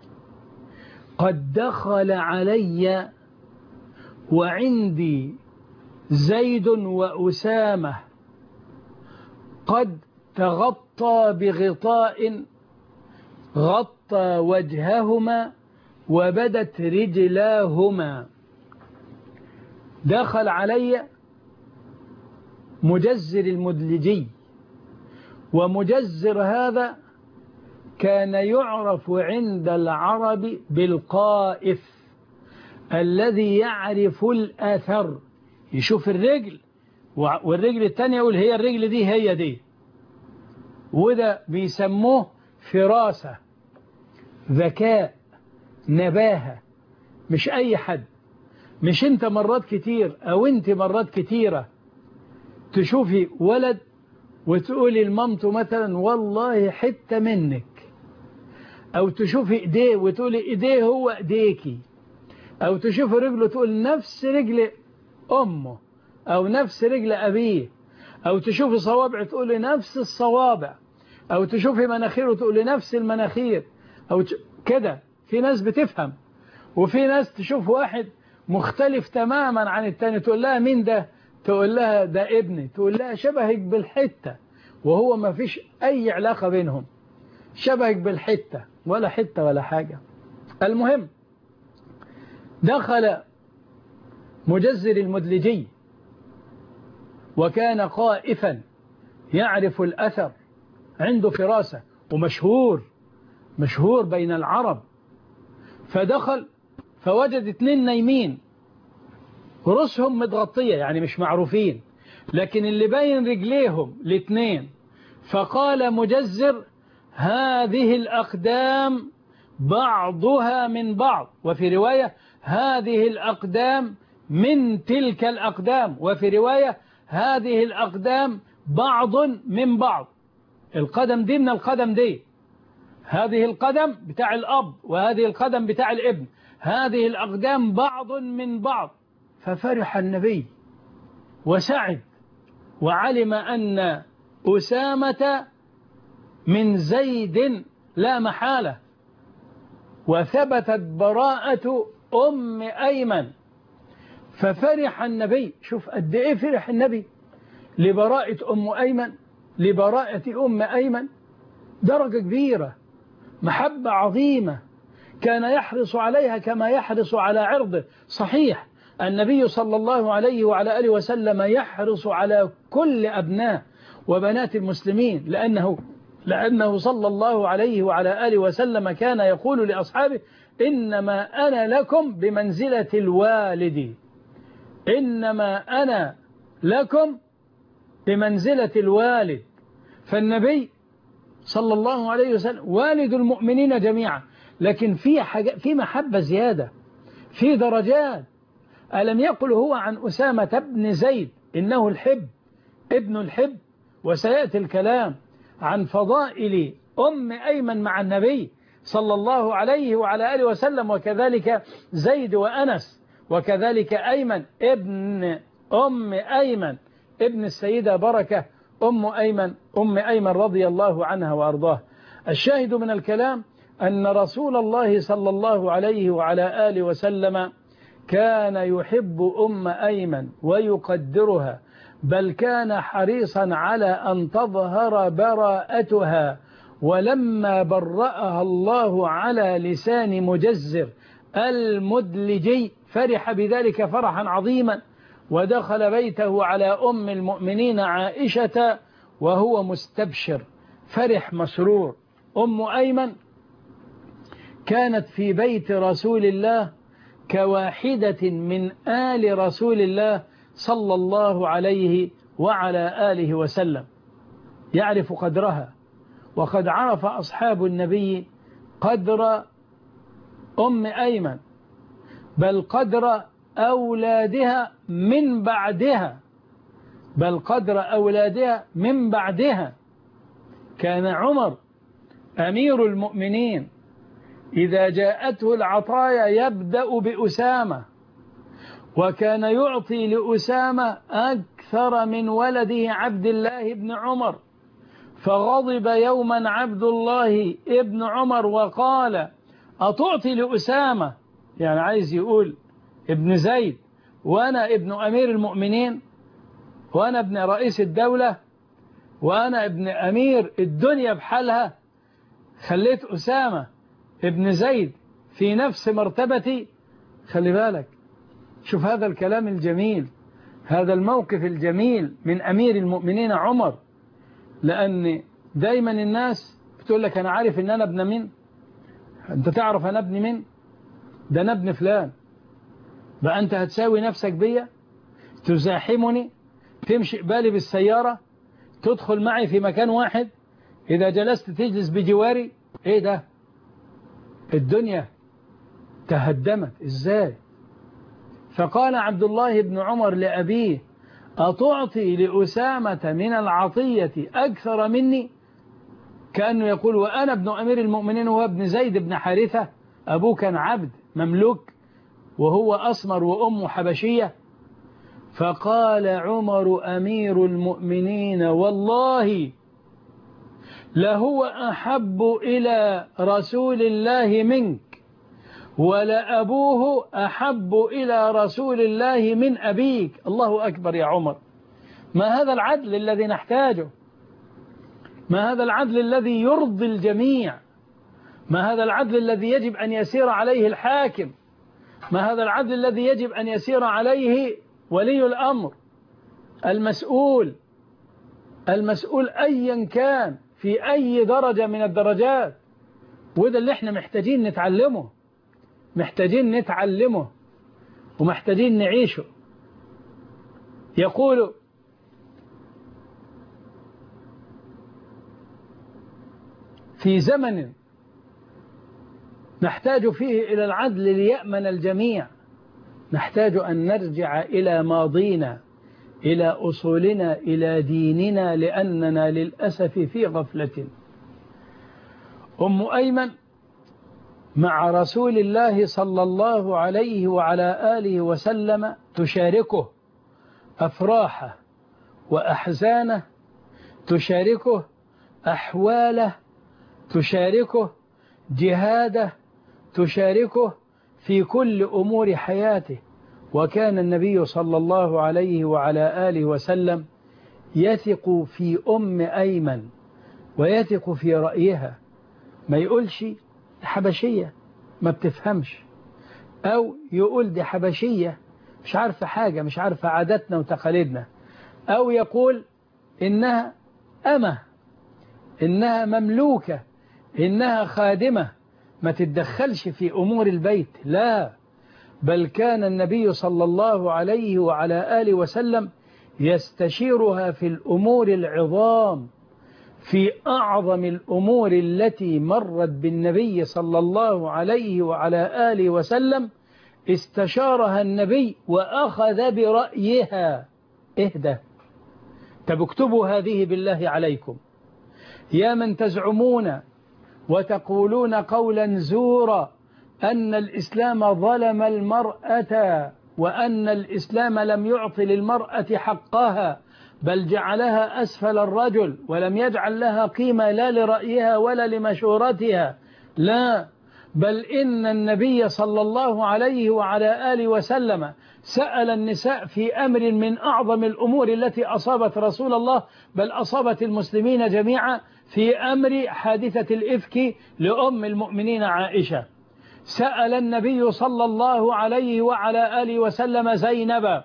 قد دخل علي وعندي زيد وأسامة قد تغطى بغطاء غطى وجههما وبدت رجلاهما. دخل علي مجزر المدلجي، ومجزر هذا كان يعرف عند العرب بالقائف الذي يعرف الأثر، يشوف الرجل والرجل الثانية يقول هي الرجل دي هي دي. وده بيسموه فراسة، ذكاء، نباهة. مش أي حد، مش أنت مرات كتير أو أنت مرات كتيرة تشوفي ولد وتقولي لمامته مثلا والله حتة منك، أو تشوفي إيديه وتقولي إيديه هو إيديكي، أو تشوفي رجله تقول نفس رجل أمه أو نفس رجل أبيه، أو تشوفي صوابع تقولي نفس الصوابع، أو تشوفي مناخيره تقولي نفس المناخير، أو كده. في ناس بتفهم، وفي ناس تشوف واحد مختلف تماما عن التاني تقول لها مين ده؟ تقول لها ده ابني، تقول لها شبهك بالحتة، وهو ما فيش أي علاقة بينهم، شبهك بالحتة ولا حتة ولا حاجة. المهم دخل مجزر المدلجي وكان قائفا يعرف الأثر، عنده فراسة ومشهور بين العرب. فدخل فوجد 2 نايمين رؤوسهم متغطية، يعني مش معروفين، لكن اللي باين رجليهم ال2. فقال مجزر: هذه الأقدام بعضها من بعض، وفي رواية هذه الأقدام من تلك الأقدام، وفي رواية هذه الأقدام بعض من بعض. القدم دي من القدم دي، هذه القدم بتاع الأب وهذه القدم بتاع الابن، هذه الأقدام بعض من بعض. ففرح النبي وسعد وعلم أن أسامة من زيد لا محالة، وثبتت براءة أم أيمن. ففرح النبي، شوف قد إيه فرح النبي لبراءة أم أيمن، لبراءة أم أيمن، درجة كبيرة، محبة عظيمة، كان يحرص عليها كما يحرص على عرضه. صحيح النبي صلى الله عليه وعلى آله وسلم يحرص على كل أبناء وبنات المسلمين، لأنه صلى الله عليه وعلى آله وسلم كان يقول لأصحابه: إنما أنا لكم بمنزلة الوالد، إنما أنا لكم بمنزلة الوالد. فالنبي صلى الله عليه وسلم والد المؤمنين جميعا، لكن في محبة زيادة، في درجات. ألم يقل هو عن أسامة بن زيد إنه الحب ابن الحب؟ وسيأتي الكلام عن فضائل أم أيمن مع النبي صلى الله عليه وعلى آله وسلم، وكذلك زيد وأنس، وكذلك أيمن ابن أم أيمن ابن السيدة بركة أم أيمن رضي الله عنها وأرضاه. الشاهد من الكلام أن رسول الله صلى الله عليه وعلى آله وسلم كان يحب أم أيمن ويقدرها، بل كان حريصا على أن تظهر براءتها ولما برأها الله على لسان مجزر المدلجي فرح بذلك فرحا عظيما، ودخل بيته على أم المؤمنين عائشة وهو مستبشر فرح مسرور. أم أيمن كانت في بيت رسول الله كواحدة من آل رسول الله صلى الله عليه وعلى آله وسلم، يعرف قدرها. وقد عرف أصحاب النبي قدر أم أيمن، بل قدر أولادها من بعدها، كان عمر أمير المؤمنين إذا جاءته العطايا يبدأ بأسامة، وكان يعطي لأسامة أكثر من ولده عبد الله بن عمر. فغضب يوما عبد الله ابن عمر وقال: أتعطي لأسامة، يعني عايز يقول ابن زيد، وأنا ابن أمير المؤمنين، وأنا ابن رئيس الدولة، وأنا ابن أمير الدنيا بحالها، خليت أسامة ابن زيد في نفس مرتبتي؟ خلي بالك، شوف هذا الكلام الجميل، هذا الموقف الجميل من أمير المؤمنين عمر. لأن دايما الناس بتقول لك أنا عارف إن أنا ابن مين، أنت تعرف أنا ابن مين؟ ده أنا ابن فلان. بقى أنت هتساوي نفسك بيا؟ تزاحمني، تمشي قبالي بالسيارة، تدخل معي في مكان واحد، إذا جلست تجلس بجواري؟ إيه ده؟ الدنيا تهدمت إزاي؟ فقال عبد الله بن عمر لأبيه: أتعطي لأسامة من العطية أكثر مني؟ كأنه يقول وأنا ابن أمير المؤمنين وهو ابن زيد بن حارثة، أبوه كان عبد مملوك وهو أسمر وأمه حبشية. فقال عمر أمير المؤمنين: والله لهو أحب إلى رسول الله منك، ولأبوه أحب إلى رسول الله من أبيك. الله أكبر يا عمر، ما هذا العدل الذي نحتاجه؟ ما هذا العدل الذي يرضي الجميع؟ ما هذا العدل الذي يجب أن يسير عليه الحاكم؟ ما هذا العدل الذي يجب أن يسير عليه ولي الأمر، المسؤول أيا كان في أي درجة من الدرجات؟ وده اللي احنا محتاجين نتعلمه ومحتاجين نعيشه. يقول: في زمن نحتاج فيه إلى العدل ليأمن الجميع، نحتاج أن نرجع إلى ماضينا، إلى أصولنا، إلى ديننا، لأننا للأسف في غفلة. أم أيمن مع رسول الله صلى الله عليه وعلى آله وسلم تشاركه أفراحه وأحزانه، تشاركه أحواله، تشاركه جهاده، تشاركه في كل أمور حياته. وكان النبي صلى الله عليه وعلى آله وسلم يثق في أم أيمن ويثق في رأيها، ما يقولش حبشية ما بتفهمش، أو يقول دي حبشية مش عارفة حاجة، مش عارفة عاداتنا وتقاليدنا، أو يقول إنها أمة، إنها مملوكة، إنها خادمة، ما تتدخلش في أمور البيت. لا، بل كان النبي صلى الله عليه وعلى آله وسلم يستشيرها في الأمور العظام، في أعظم الأمور التي مرت بالنبي صلى الله عليه وعلى آله وسلم استشارها النبي وأخذ برأيها. اهدى، طب اكتبوا هذه بالله عليكم يا من تزعمون وتقولون قولا زورا أن الإسلام ظلم المرأة، وأن الإسلام لم يعطي للمرأة حقها، بل جعلها أسفل الرجل، ولم يجعل لها قيمة لا لرأيها ولا لمشورتها. لا، بل إن النبي صلى الله عليه وعلى آله وسلم سأل النساء في أمر من أعظم الأمور التي أصابت رسول الله، بل أصابت المسلمين جميعا، في أمر حادثة الإفك لأم المؤمنين عائشة. سأل النبي صلى الله عليه وعلى آله وسلم زينب،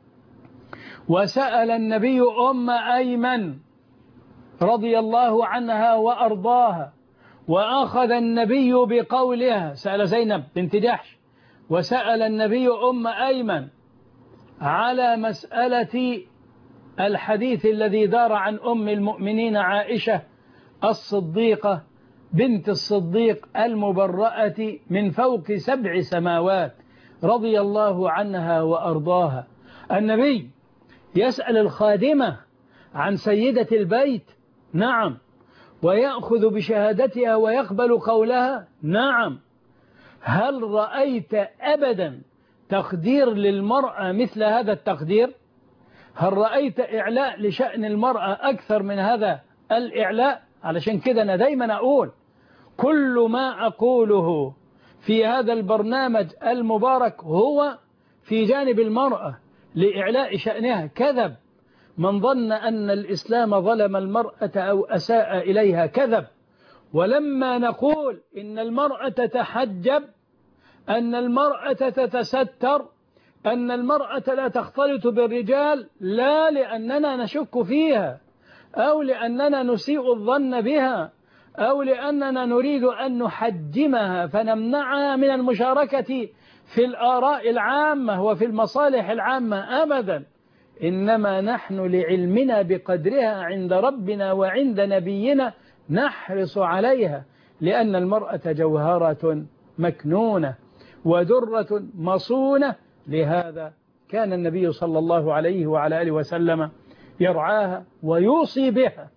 وسأل النبي أم أيمن رضي الله عنها وأرضاها، وأخذ النبي بقولها، سأل زينب بنت جحش، وسأل النبي أم أيمن على مسألة الحديث الذي دار عن أم المؤمنين عائشة الصديقة بنت الصديق المبرأة من فوق 7 سماوات رضي الله عنها وأرضاها. النبي يسأل الخادمة عن سيدة البيت، نعم، ويأخذ بشهادتها ويقبل قولها، نعم. هل رأيت أبدا تقدير للمرأة مثل هذا التقدير؟ هل رأيت إعلاء لشأن المرأة أكثر من هذا الإعلاء؟ علشان كده أنا دايما أقول كل ما أقوله في هذا البرنامج المبارك هو في جانب المرأة لإعلاء شأنها. كذب من ظن أن الإسلام ظلم المرأة أو أساء إليها، كذب. ولما نقول إن المرأة تتحجب، أن المرأة تتستر، أن المرأة لا تختلط بالرجال، لا لأننا نشك فيها أو لأننا نسيء الظن بها أو لأننا نريد أن نحجمها فنمنعها من المشاركة في الآراء العامة وفي المصالح العامة، أبدا. إنما نحن لعلمنا بقدرها عند ربنا وعند نبينا نحرص عليها، لأن المرأة جوهرة مكنونة ودرة مصونة. لهذا كان النبي صلى الله عليه وعلى آله وسلم يرعاها ويوصي بها.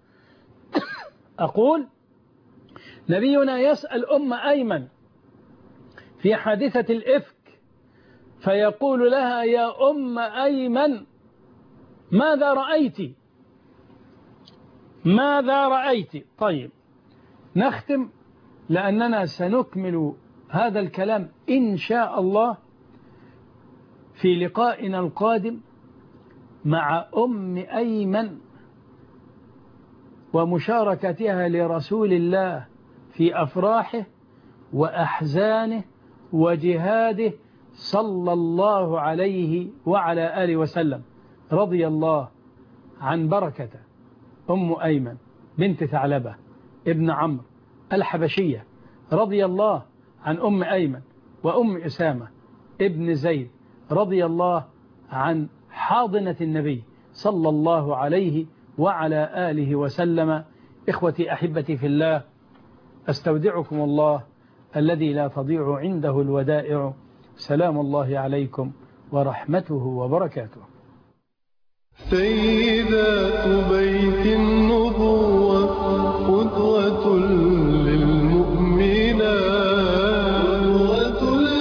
أقول نبينا يسأل أم أيمن في حادثة الإفك فيقول لها: يا أم أيمن ماذا رأيت؟ ماذا رأيت؟ طيب نختم، لأننا سنكمل هذا الكلام إن شاء الله في لقائنا القادم مع أم أيمن ومشاركتها لرسول الله في أفراحه وأحزانه وجهاده صلى الله عليه وعلى آله وسلم. رضي الله عن بركة أم أيمن بنت ثعلبة ابن عمرو الحبشية، رضي الله عن أم أيمن وأم أسامة ابن زيد، رضي الله عن حاضنة النبي صلى الله عليه وعلى آله وسلم. إخوتي أحبتي في الله، أستودعكم الله الذي لا تضيع عنده الودائع. سلام الله عليكم ورحمته وبركاته. سيدات بيت النبوة قدوة للمؤمنات،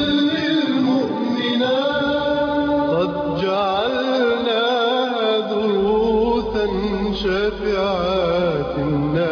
قد جعلناها دروسا شافعات الناس.